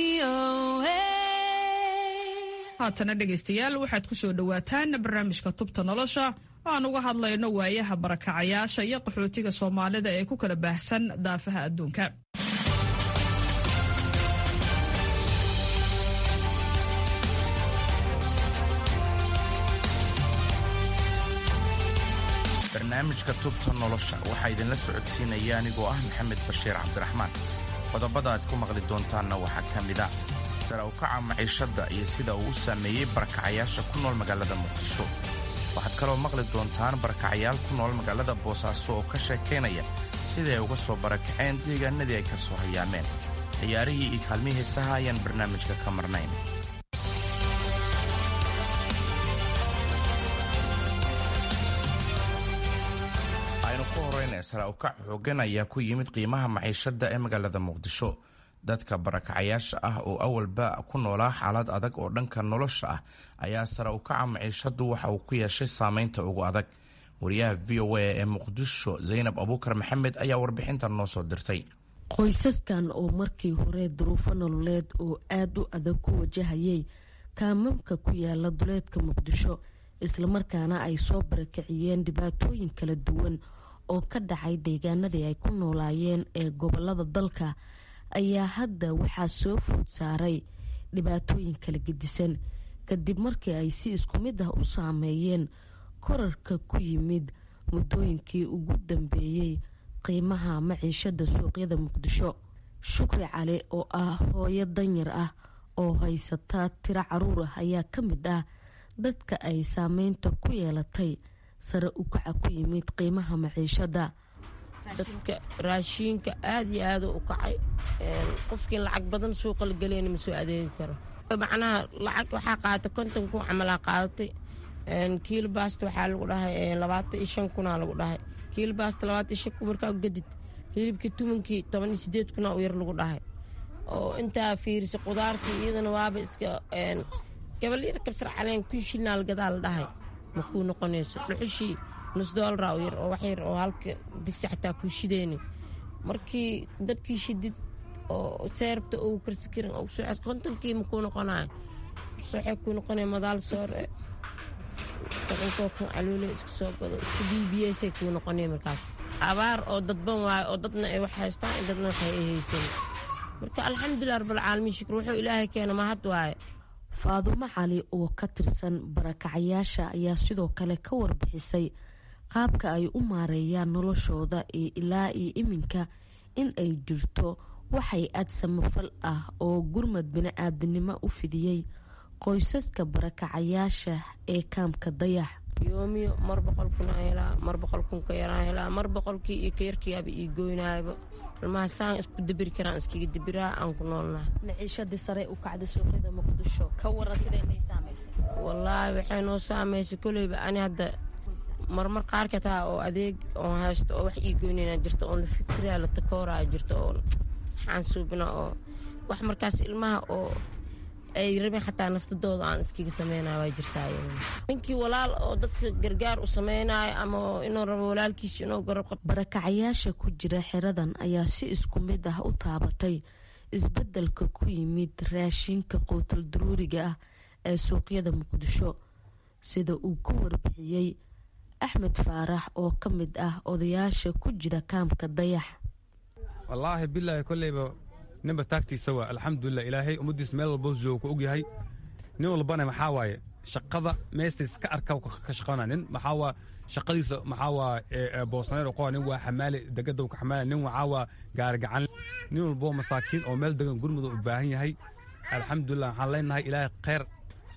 haatana dhegaystayaal waxaad ku soo dhowaataan barnaamijka tubta nolosha oo aan uga hadlayno waayaha barakacayaasha iyo qaxootiga soomaalida ee ku kala baahsan daafaha adduunka. barnaamijka tubta nolosha waxaa idinla socodsiinaya anigoo ah maxamed bashiir cabdiraxmaan. qodobada aad ku maqli doontaanna waxaa ka mid ah sare u kaca maciishadda iyo sida uu u saameeyey barakacayaasha ku nool magaalada muqdisho. waxaad kaloo maqli doontaan barakacayaal ku nool magaalada boosaaso oo ka sheekaynaya sidai ay uga soo barakaceen deegaanadii ay ka soo hayaameen. ciyaarihii iyo kaalmihii heesaha ayaan barnaamijka ka marnayn. aynu ku horayna sare u kac xooggan ayaa ku yimid qiimaha maciishadda ee magaalada muqdisho. dadka barakacayaasha ah oo awalba ku noolaa xaalad adag oo dhanka nolosha ah ayaa sare u kaca maciishadu waxa uu ku yeeshay saamaynta ugu adag. wariyaha v o a ee muqdisho zaynab abuukar maxamed ayaa warbixintan noo soo dirtay. qoysaskan oo markii hore duruufo nololeed oo aad u adag ku wajahayay kaamamka ku yaala duleedka muqdisho islamarkaana ay soo barakiciyeen dhibaatooyin kala duwan oo ka dhacay deegaanadii ay ku noolaayeen ee gobolada dalka ayaa hadda waxaa soo food saaray dhibaatooyin kala gedisan kadib markii ay si isku mid ah u saameeyeen korarka ku yimid muddooyinkii ugu dambeeyey qiimaha maciishada suuqyada muqdisho. shukri cali oo ah hooyo danyar ah oo haysataa tiro caruur ah ayaa ka mid ah dadka ay saameynta ku yeelatay sare u kaca ku yimid qiimaha maciishada. dadka raashiinka aad iyo aad u kacay. qofkii lacag badan suuqa la geliyana ma soo adeegi karo. macnaha lacag waxaa qaadatay konton kun camalaa qaadatay. kiilo baasta waxaa lagu dhahay labaatan iyo shan kunaa lagu dhahay. kiilo baasta labaatan iyo shan kun markaa gadid hilibkii tumankii toban iyo sideed kunaa u yar lagu dhahay. oo intaa fiirisay qudaartii iyadana waaba iska gabal yar kabsar caleen kun shilnaa lagadaa la dhahay ma kuu noqonayso. dhuxushii nus doolara u yar oo wax yar oo halka digsi xataa kuu shideyni markii dabkii shidid oo seerabta ou karsi karin oo soo xes kontonkii ma kuu noqonayo. soxee kuu noqonaya madaal soore tobankoo kun caluule iska soo gado iska bbsay kuu noqonaya. markaas abaar oo dadban waayo oo dadna ay wax haystaan in dadna waxay ay haysan. marka alxamdulilah rabbilcaalamiin shukr wuxuu ilaahay keena mahad waaye. faadumo cali oo ka tirsan barakacayaasha ayaa sidoo kale ka warbixisay qaabka ay u maareeyaan noloshooda ee ilaa iyo iminka in ay jirto waxay aad samafal ah oo gurmad bini-aadinimo u fidiyey qoysaska barakacayaasha ee kaamka dayax. yoomiyo mar boqol kun aan helaa, mar boqol kun ka yaraan helaa, mar boqolkii iyo ka yarkiiaba ii goynaayaba. ilmahasaan isku dabiri karaan iskaga dabiraa aan ku noolnahay. maciishadii sare u kacda suuqyada muqdisho ka waran sidee nay saamaysay? wallaahi waxay noo saamaysay koleyba ani hadda marmar qaarka taa oo adeeg oo haysto oo wax ii goynayna jirta oon la fikraa la takooraa jirta oo waxaan suubina oo wax markaas ilmaha oo ay rabeen xataa naftadooda aan iskaga sameynaya waa jirtaa. ninkii walaal oo dadka gargaar u sameynaayo ama inuu rabo walaalkiisa inuu garab qabto. barakacayaasha ku jira xeradan ayaa si isku mid ah u taabatay isbedelka ku yimid raashinka quutal daruuriga ah ee suuqyada muqdisho sida uu ku warbixiyey axmed faarax oo ka mid ah odayaasha ku jira kaamka dayax. wallaahi bilaahi koleyba ninba taagtiisa waa alxamdulilah ilaahay ummaddiis meel walbo joogo ku og yahay. nin walbana maxaa waaye shaqada meestays ka arka ka shaqana nin maxaa waa shaqadiisa maxaa waa boosneer qoa nin waa xamaali degada ka xamaali nin waxaa waa gaargacan nin walbo masaakiin oo meel degan gurmada u baahan yahay. alxamdulilah waxaan leenahay ilaahay khayr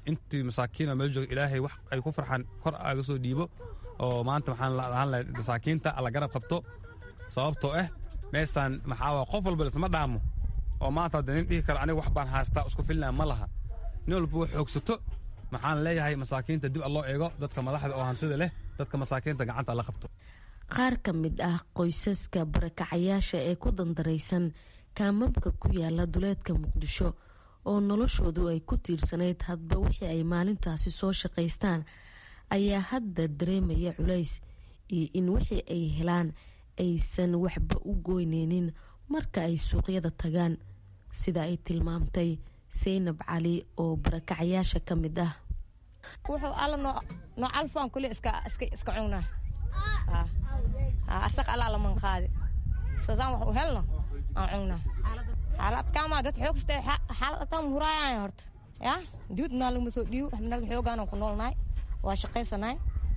intii masaakiina meel jooga ilaahay wax ay ku farxaan kor aaga soo dhiibo oo maanta waxaan lahaan lahay masaakiinta alla garab qabto sababtoo ah meestaan maxaa waa qof walba isma dhaamo oo maanta hadda nin dhihi kara aniga wax baan haystaa isku filnaa ma laha nin walba wax xoogsato maxaan leeyahay masaakiinta dib alloo eego dadka madaxda oo hantida leh dadka masaakiinta gacanta alla qabto qaar ka mid ah qoysaska barakacayaasha ee ku dandaraysan kaamamka ku yaala duleedka muqdisho oo noloshoodu ay ku tiirsanayd hadba wixii ay maalintaasi soo shaqaystaan ayaa hadda dareemaya culays iyo in wixii ay helaan aysan waxba u goyneynin marka ay suuqyada tagaan sida ay tilmaamtay Saynab Cali oo barakacayaasha ka mid ah wuxuu alla noo noo alfaan kulli iska iska iska cunaa ah ah asaq alla la man qaadi sidaan wax u helno aan cunaa xaalad kama dad xoogstay xaalad tan huraayaan horta ya duud maalmo soo dhiiw waxna xoogaan ku noolnaay waa shaqaysanay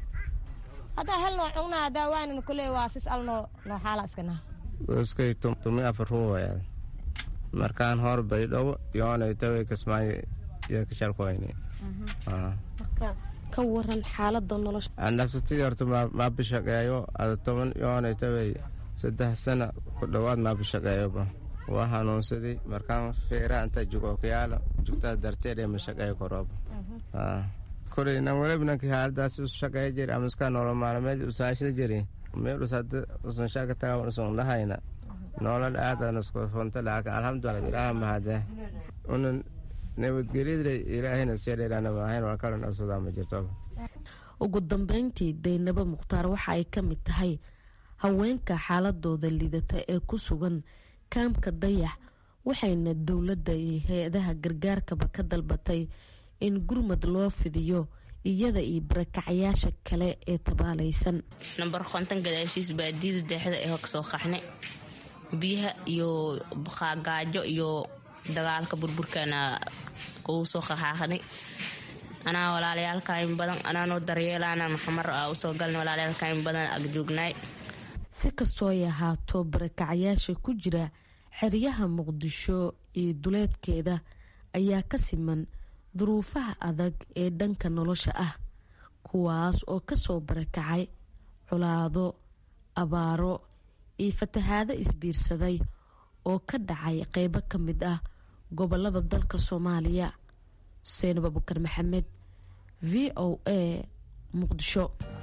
hada helno cunaa daawaan kulli waa sis alno noo xaalad iskana iskay tum tum afar ruuya markaan hor bay dhaw yoonay taway kasmaay ya ka sharqoyni ah marka ka waran xaaladda nolosha nafsati horta ma bishaqeeyo ada toban yoonay taway saddex sano ku dhawaad ma bishaqeeyo ba waa hanuunsaday markaan feera inta jugo kiyaala jugta darteed ee mashaqeeyo koroob ah kulay nan walibna ka haaldaas u shaqeeyo jir amaska nolol maalmeed u saashada jiri meel u sad usan shaqa tagaa usan lahayna nolol aadana isku fonta laakiin alxamdulillah ilaaha mahade unan nabadgelyada ilaahayna seedeena waahayn waa kalan asooda ma jirto ugu dambeyntii Daynaba Mukhtaar waxa ay ka mid tahay haweenka xaaladooda liidata ee ku sugan kaamka Dayax waxayna dawladda iyo hay'adaha gargaarkaba ka dalbatay in gurmad loo fidiyo iyada iyo barakacayaasha kale ee tabaalaysan number konton gadaashiis baadida deexda ee ka soo qaxnay biyaha iyo qaagaajo iyo dagaalka burburkana ku soo qaxaaqnay ana walaalayaalka in badan ana noo daryeelana maxamar oo soo galnay walaalayaalka in badan ag joognay si kastoo ay ahaato barakacayaasha ku jira xeryaha Muqdisho iyo duleedkeeda ayaa ka siman duruufaha adag ee dhanka nolosha ah kuwaas oo ka soo barakacay colaado abaaro iyo fatahaado isbiirsaday oo ka dhacay qaybo ka mid ah gobolada dalka Soomaaliya. Saynab Abubakar Maxamed, V O A, Muqdisho.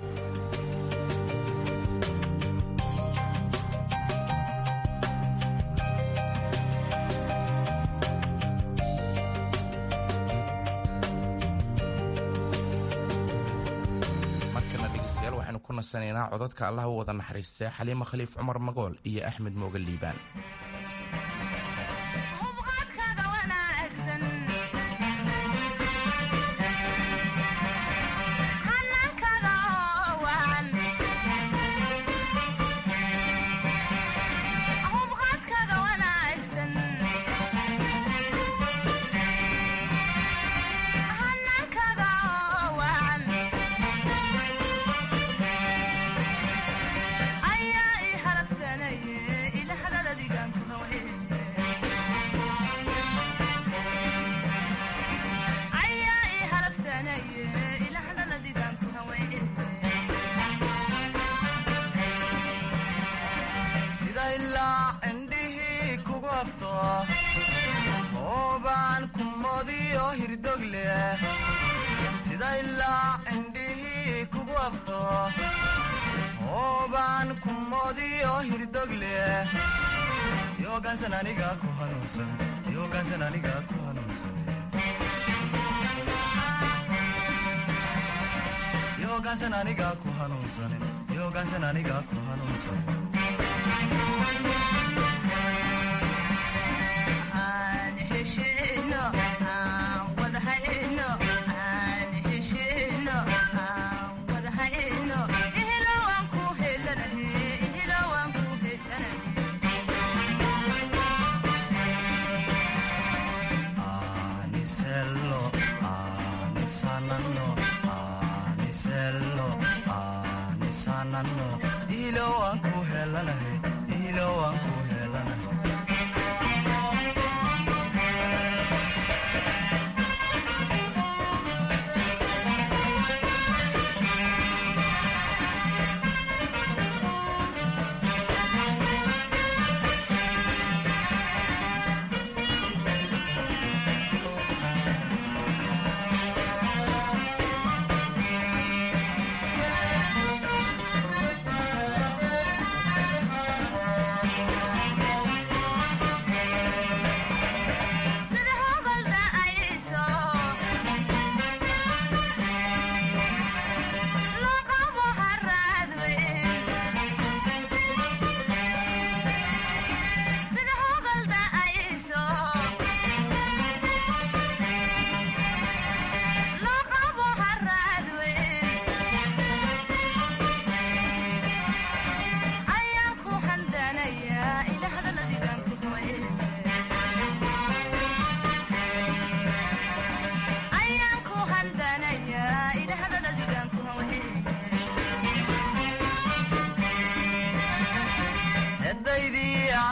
ku nasanaynaa codadka Allah u wada naxariistay Xaliimo Khaliif Cumar Magool iyo Axmed Mooga Liibaan.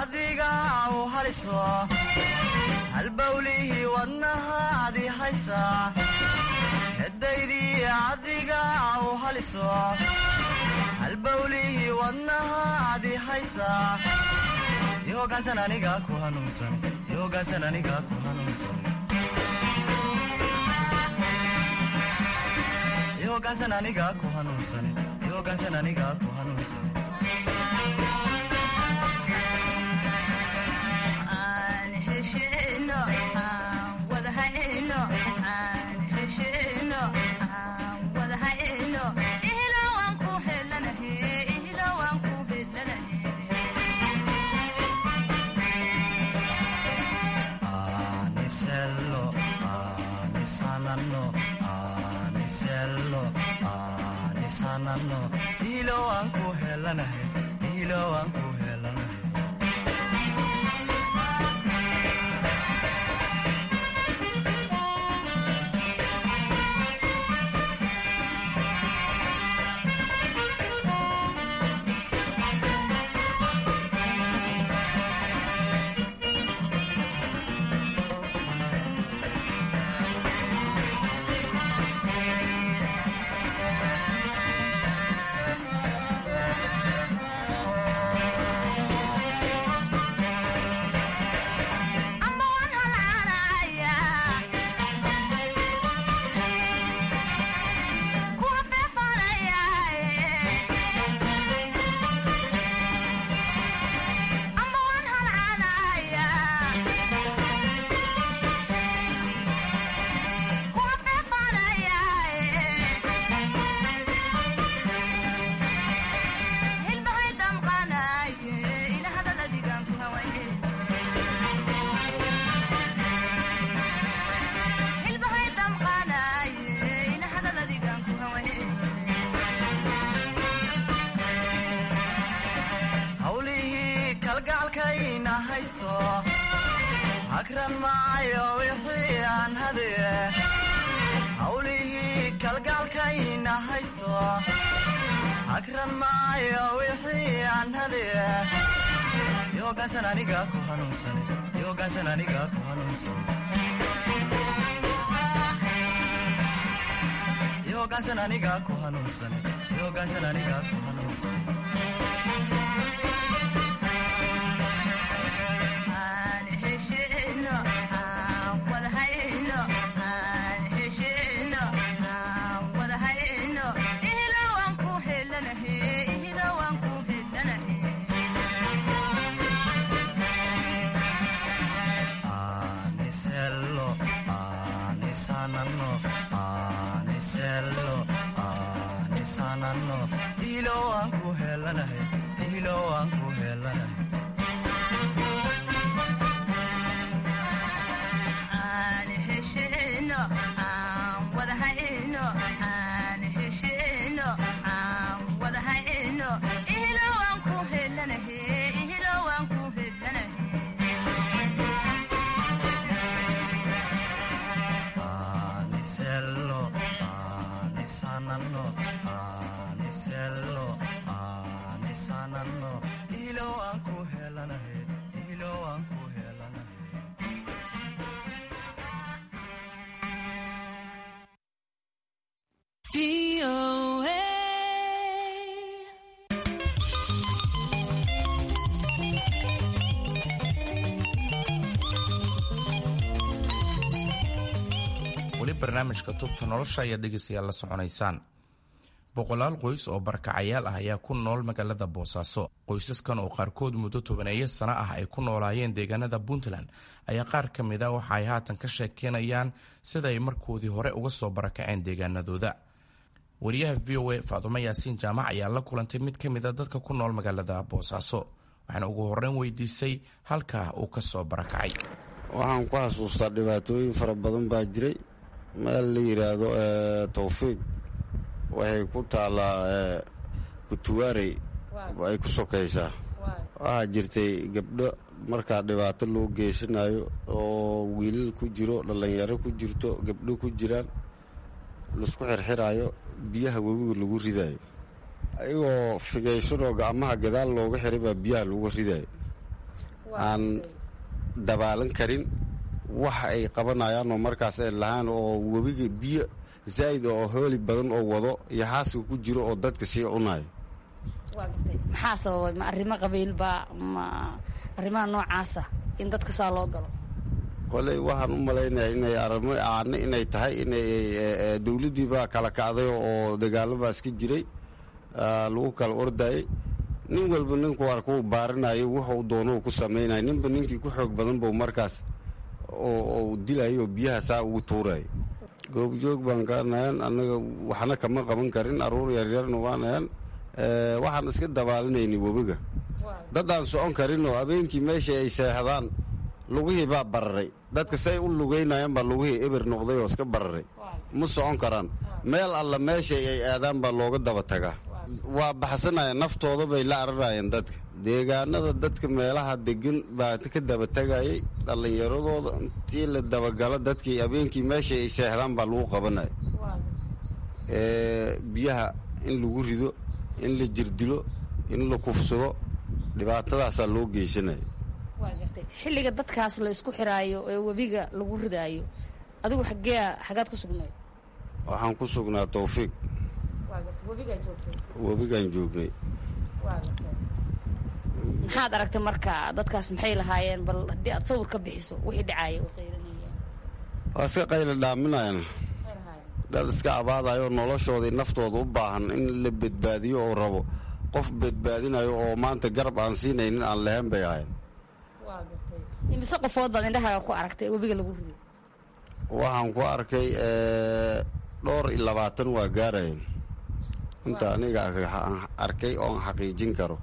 adiga u haliso halbawlihii wadnahaadii haysa hedaydii adiga u haliso halbawlihii wadnahaadii haysa yogaasan aniga ku hanuunsan yogaasan aniga ku hanuunsan yogaasan aniga ku hanuunsan yogaasan aniga ku hanuunsan aan heshino aan wada hayno aan heshino aan wada hayno ihla waan ku helanahe ihla waan ku helanahe Anisello, anisanano, anisello, anisanano. Ilo aan ku helanahay, ilo aan ku helanahay. akran maayo wixii aan hadiye hawlihii kalgaalkayna haysto akran maayo wixii aan hadiye yogaasan aniga ku hanuunsan yogaasan aniga ku hanuunsan yogaasan aniga ku hanuunsan yogaasan aniga ku hanuunsan ilo aan ku helanahay ilo aan ku helanahay aan heshino aan wada hayno aan heshino aan wada hayno ilo aan ku helanahay ilo aan ku helanahay anisello anisanano anisello anisanano ilo aan ku helanahay ilo aan ku helanahay V O A weli barnaamijka tubta nolosha ayaad dhegeystayaal la soconaysaan. boqolaal qoys oo barakacayaal ah ayaa ku nool magaalada boosaaso. qoysaskan oo qaarkood muddo tobaneeyo sano ah ay ku noolaayeen deegaanada puntland ayaa qaar ka mid a waxa ay haatan ka sheekeynayaan sida ay markoodii hore uga soo barakaceen deegaanadooda. wariyaha v o a faadumo yaasiin jaamac ayaa la kulantay mid ka mid a dadka ku nool magaalada boosaaso, waxaana ugu horreyn weydiisay halkaa uu ka soo barakacay. waxaan ku xasuustaa dhibaatooyin fara badan baa jiray. meel la yidhaahdo tawfiiq waxay ku taallaa kutuwaarey ay ku sokaysaa. waxaa jirtay gabdho markaa dhibaato loo geysanayo oo wiilal ku jiro, dhallinyaro ku jirto, gabdho ku jiraan, laisku xirxiraayo, biyaha webiga lagu ridayo. ayagoo figaysanoo gacmaha gadaal looga xiray baa biyaha lagu ridayo. aan dabaalan karin wax ay qabanayaan oo markaas ay lahaan oo webiga biyo zaa'id oo hooli badan oo wado iyo xaaska ku jiro oo dadka sii cunayo. maxaa sababay ma arrimo qabiilba ma arrimaha noocaasa in dadka saa loo galo? koley waxaan u malaynayaa inay arrimo aana inay tahay inay dowladdiibaa kala kacday oo dagaalabaas ka jiray lagu kala ordayay nin walba ninku arkuu baarinayo wuxuu doono ku samaynaya ninba ninkii ku xoog badan buu markaas oo dilayo oo biyaha saa ugu tuurayo. goobjoog baan ka nahan annaga waxna kama qaban karin aruur yaryarna waan ahan waxaan iska dabaalinayni webiga dad aan socon karin oo habeenkii meesha ay seexdaan lugihii baa bararay dadka say u lugaynayaan baa lugihii eber noqday oo iska bararay ma socon karaan meel alla meesha ay aadaan baa looga daba tagaa waa baxsanayaan naftooda bay la ararayeen dadka deegaanada dadka meelaha degan baa ka daba tagayay dhallinyaradooda intii la dabagalo dadkii habeenkii meesha ay seexdaan baa lagu qabanaya biyaha in lagu rido in la jirdilo in la kufsado dhibaatadaasaa loo geysanaya. xilliga dadkaas la isku xiraayo ee webiga lagu ridaayo adigu xagee xagaad ku sugnayd? waxaan ku sugnaa Tawfiiq. webigaan joognay. maxaad aragtay marka dadkaas maxay lahaayeen bal haddii aad sawir ka bixiso wixii dhacaaya waa iska qayla dhaaminayaan dad iska abaadayo noloshoodii naftooda u baahan in la badbaadiyo oo rabo qof badbaadinayo oo maanta garab aan siinaynin aan lahayn bay ahayn. imise qofood baad indhahaaga ku aragtay webiga lagu riday? waxaan ku arkay dhowr iyo labaatan waa gaarayeen inta aniga arkay oon xaqiijin karo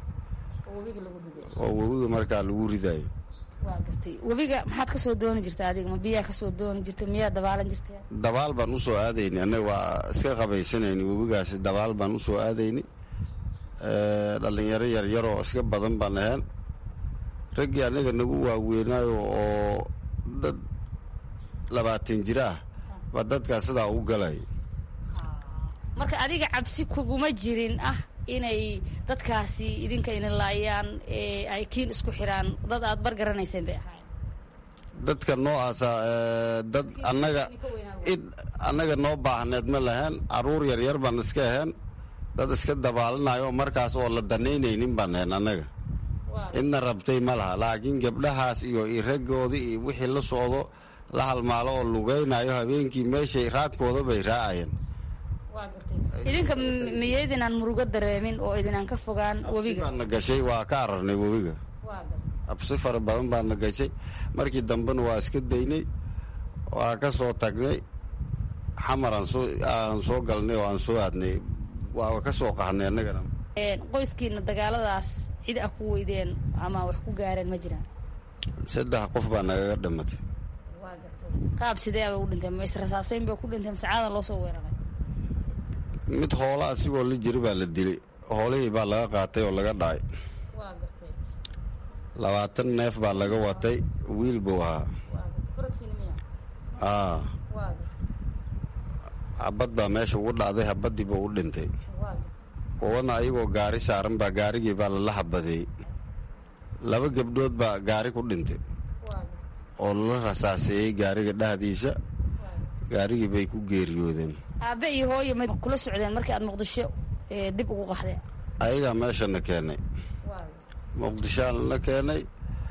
oo webiga markaa lagu ridayo. waa gartay webiga maxaad ka soo dooni jirta adiga ma biyaa ka soo dooni jirta miyaa dabaalan jirta? dabaal baan u soo aadayni annaga waa iska qabaysanayni webigaasi dabaal baan u soo aadayni dhallinyaro yaryaroo iska badan baan ahayn raggii anaga nagu waaweynaayo oo dad labaatan jir ah baa dadkaas sidaa u galay. marka adiga cabsi kuguma jirin ah inay dadkaasi idinka ina laayaan ee ay kiil isku xiraan dad aad bargaranayseen bay ahaayeen? dadka noocaasa dad annaga id annaga noo baahneed ma lahayn caruur yaryar baan iska ahayn dad iska dabaalinayo markaas oo la danaynaynin baan ahayn annaga idna rabtay ma laha laakiin gabdhahaas iyo raggoodii iyo wixii la socdo la halmaalo oo lugaynayo habeenkii meeshay raadkooda bay raacayeen. idinka miyaydinaan murugo dareemin oo idinaan ka fogaan webiga? baana gashay waa ka ararnay webiga absi fara badan baana gashay markii dambena waa iska daynay waa ka soo tagnay xamar aan soo galnay oo aan soo aadnay waa ka soo qahnay annagana. qoyskiina dagaaladaas cid ah ku weydeen ama wax ku gaareen ma jiraan? saddex qof baa nagaga dhimatay. qaab sidee bay u dhintay? ma israsaaseyn bay ku dhintay mise caadan loo soo weeraray? mid hoola asigoo la jiri baa la dilay hoolihii baa laga qaatay oo laga dhacay. labaatan neef baa laga watay wiil buu ahaa habad baa meesha ugu dhacday habaddii buu u dhintay. kuwana ayagoo gaari saaran baa gaarigii baa lala habadeeyey. laba gabdhood baa gaari ku dhintay oo lala rasaaseeyey gaariga dhexdiisa gaarigii bay ku geeriyoodeen. aabe iyo hooyo ma kula socdeen markii aad muqdisho dib ugu qaxdeen? ayagaa meeshana keenay muqdishoana keenay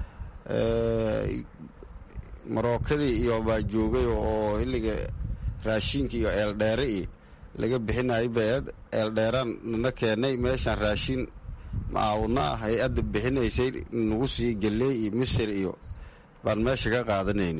marookadii iyo baa joogay oo xilliga raashinka iyo eeldheere i laga bixinayay baad eeldheeraan nana keenay meeshaan raashin maawna hay-adda bixinaysay nagu sii galley iyo misir iyo baan meesha ka qaadanayni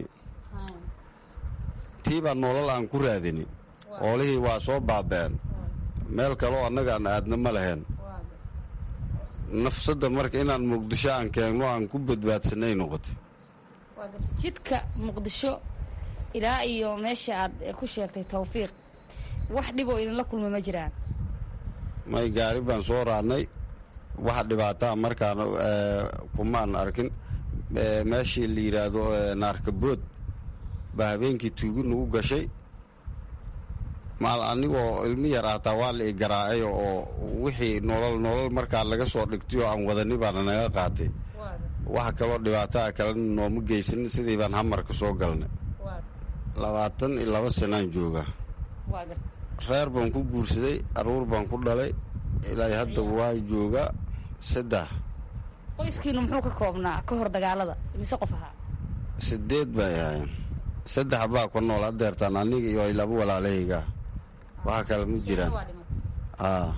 tii baa nolol aan ku raadini oolihii waa soo baaba'een meel kaleo annaga aan aadna ma lahayn nafsadda marka inaan muqdisho aan keenno aan ku badbaadsanay noqotay. jidka muqdisho ilaa iyo meesha aad ku sheegtay Tawfiiq wax dhiboo idinla kulma ma jiraan? may gaari baan soo raadnay wax dhibaataa markaan kumaan arkin. meeshii la yidhaahdo naarkabood baa habeenkii tuugu nagu gashay maal anigoo ilmi yar ahtaa waa la i garaacay oo wixii nolol nolol markaa laga soo dhigtay oo aan wadani baana naga qaatay wax kaloo dhibaataa kale nooma geysanin sidii baan hamarka soo galnay labaatan iyo laba sanaan joogaa reer baan ku guursaday aruur baan ku dhalay ilaa hadda waa joogaa saddex. qoyskiinu muxuu ka koobnaa ka hor dagaalada mise qof ahaa? sideed bay ahaayeen, saddex baa ku nool hadeertaan aniga iyo laba walaalahayga, waxa kale ma jiraan. aa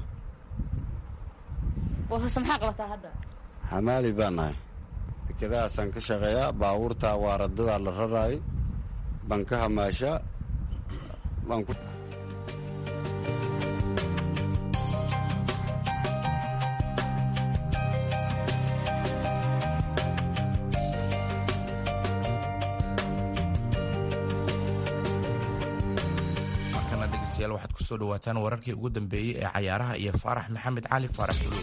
boosas maxaa qabataa hadda? xamaali baan nahay, dekadahaasaan ka shaqeeyaa, baabuurtaa waaradadaa la raraay baan ka hamaashaa baan ku waxaad ku soo dhawaataan wararkii ugu dambeeyey ee cayaaraha iyo faarax maxamed cali faarax buluug.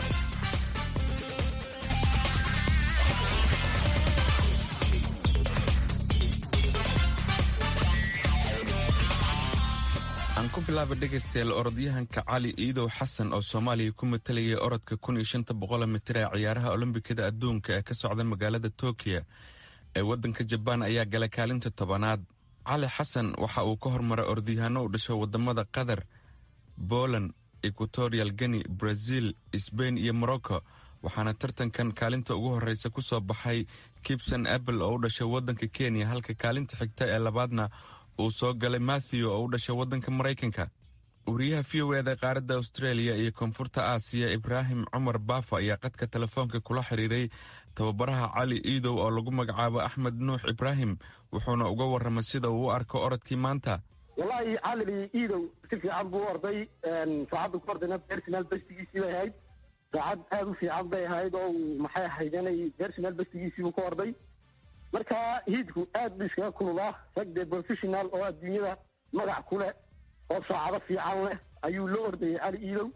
aan ku bilaaba dhegaystayaal orodyahanka cali iidow xasan oo soomaaliya ku matalayay orodka kun iyo shanta boqol mitir ee ciyaaraha olombikada adduunka ee ka socda magaalada Tokyo ee waddanka Jabaan ayaa galay kaalinta tobanaad. cali xasan waxa uu ka hormaray orodyahanno u dhashay wadamada qatar, Poland, Equatorial Guinea, Brazil, Spain iyo Morocco, waxaana tartankan kaalinta ugu horeysa ku soo baxay Kipson Apple oo u dhashay wadanka Kenya, halka kaalinta xigta ee labaadna uu soo galay Matthew oo u dhashay wadanka Mareykanka. wariyaha V O A da qaaradda Australia iyo koonfurta Aasiya Ibraahim Cumar Baafa ayaa qadka telefoonka kula xiriiray tababaraha cali iidow oo lagu magacaabo Axmed Nuux Ibraahim, wuxuuna uga warramay sida uu u arko orodkii maanta. wallaahi cali iidow si fiican buu orday, saacadda ku ordayna personal bestigiisii bay ahayd, saacad aada u fiican bay ahayd oo maxay ahayd inay personal bestigiisiibuu ka orday. marka hiidku aad buu iskaga kululaa, rag dee professional oo adduunyada magac ku leh oo saacado fiican leh ayuu la ordayay cali iidow,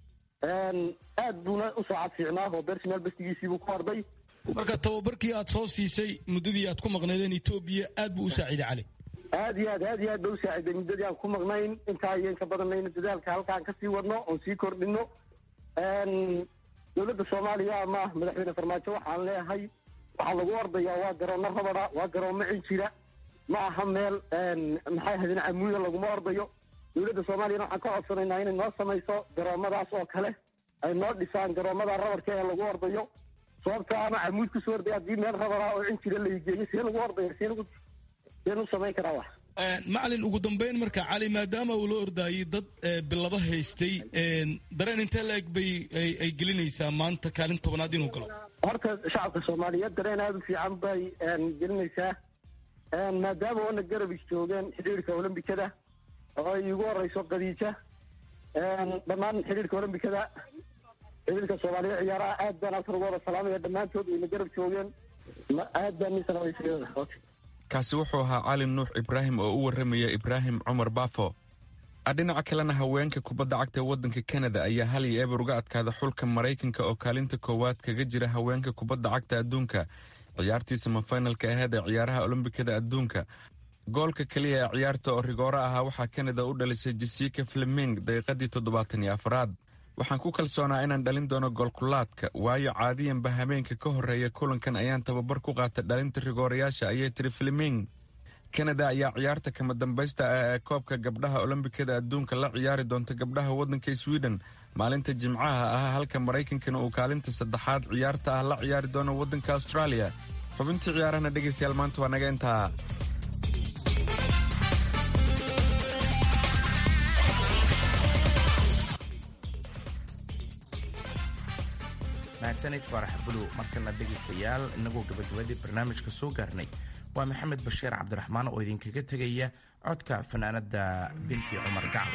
aad buuna u saacad fiicnaa oo personal bestigiisiibuu ka orday. marka tababarkii aad soo siisay muddadii aad ku maqnaydeen Ethiopia aad buu u saaciiday cali? aad iyo aad aad iyo aad buu u saaciiday muddadii aan ku maqnayn, intaa iyo inka badanayna dadaalka halkaan ka sii wadno oon sii kordhino. dowladda Soomaaliya ama madaxweyne Farmaajo waxaan leeyahay waxaa lagu ordayaa waa garoono rabada, waa garoomo cinjira, ma aha meel maxay ahayd camuuda laguma ordayo. dowladda Soomaaliyana waxaan ka codsanaynaa inay noo samayso garoomadaas oo kale, ay noo dhisaan garoomada rabadka ee lagu ordayo, sababta ama camuud ku soo ordaya haddii meel rabada oo cinjira la igeeyo see lagu ordaya see lagu see lagu samayn karaa wax. macalin, ugu dambeyn marka cali maadaama uu la ordaayay dad bilado haystay, dareen intee la-eg bay ay gelinaysaa maanta kaalin tobanaad inuu galo? horta shacabka Soomaaliyeed dareen aada u fiican bay gelinaysaa, maadaama oona garab joogeen xiriirka olombikada oo ay ugu horeyso Khadiija, dhammaan xiriirka olombikada, xiriirka Soomaaliya ciyaaraha aad baan halkan ugu wada salaamaya, dhammaantood wayna garab joogeen, aad baan ni salaamay. kaasi wuxuu ahaa cali nuux ibraahim oo u warramaya Ibraahim Cumar Baafo. dhinaca kalena haweenka kubadda cagta ee waddanka Canada ayaa hal iyo eber uga adkaada xulka Mareykanka oo kaalinta koowaad kaga jira haweenka kubadda cagta adduunka ciyaartii semifinalka ahayd ee ciyaaraha olombikada adduunka. goolka kaliya ee ciyaarta oo rigooro ahaa waxaa Canada u dhalisay Jessica Fleming daqiiqadii toddobaatan iyo afraad. waxaan ku kalsoonaa inaan dhalin doono goolkulaadka, waayo caadiyanba habeenka ka horreeya kulankan ayaan tababar ku qaatay dhalinta rigoorayaasha, ayay tiri Fleming. Canada ayaa ciyaarta kama dambaysta ah ee koobka gabdhaha olombikada adduunka la ciyaari doonta gabdhaha waddanka Sweden maalinta Jimcaha ah, halka Mareykankana uu kaalinta saddexaad ciyaarta ah la ciyaari doono waddanka Australia. xubintii ciyaarahana dhegaystayaal maanta waa naga intaa. mahadsanid faarax buluug. markana dhegaystayaal inagoo gabagabadii barnaamijka soo gaarnay, waa maxamed bashiir cabdiraxmaan oo idinkaga tegaya codka fanaanada binti cumar gacal.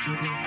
Thank you.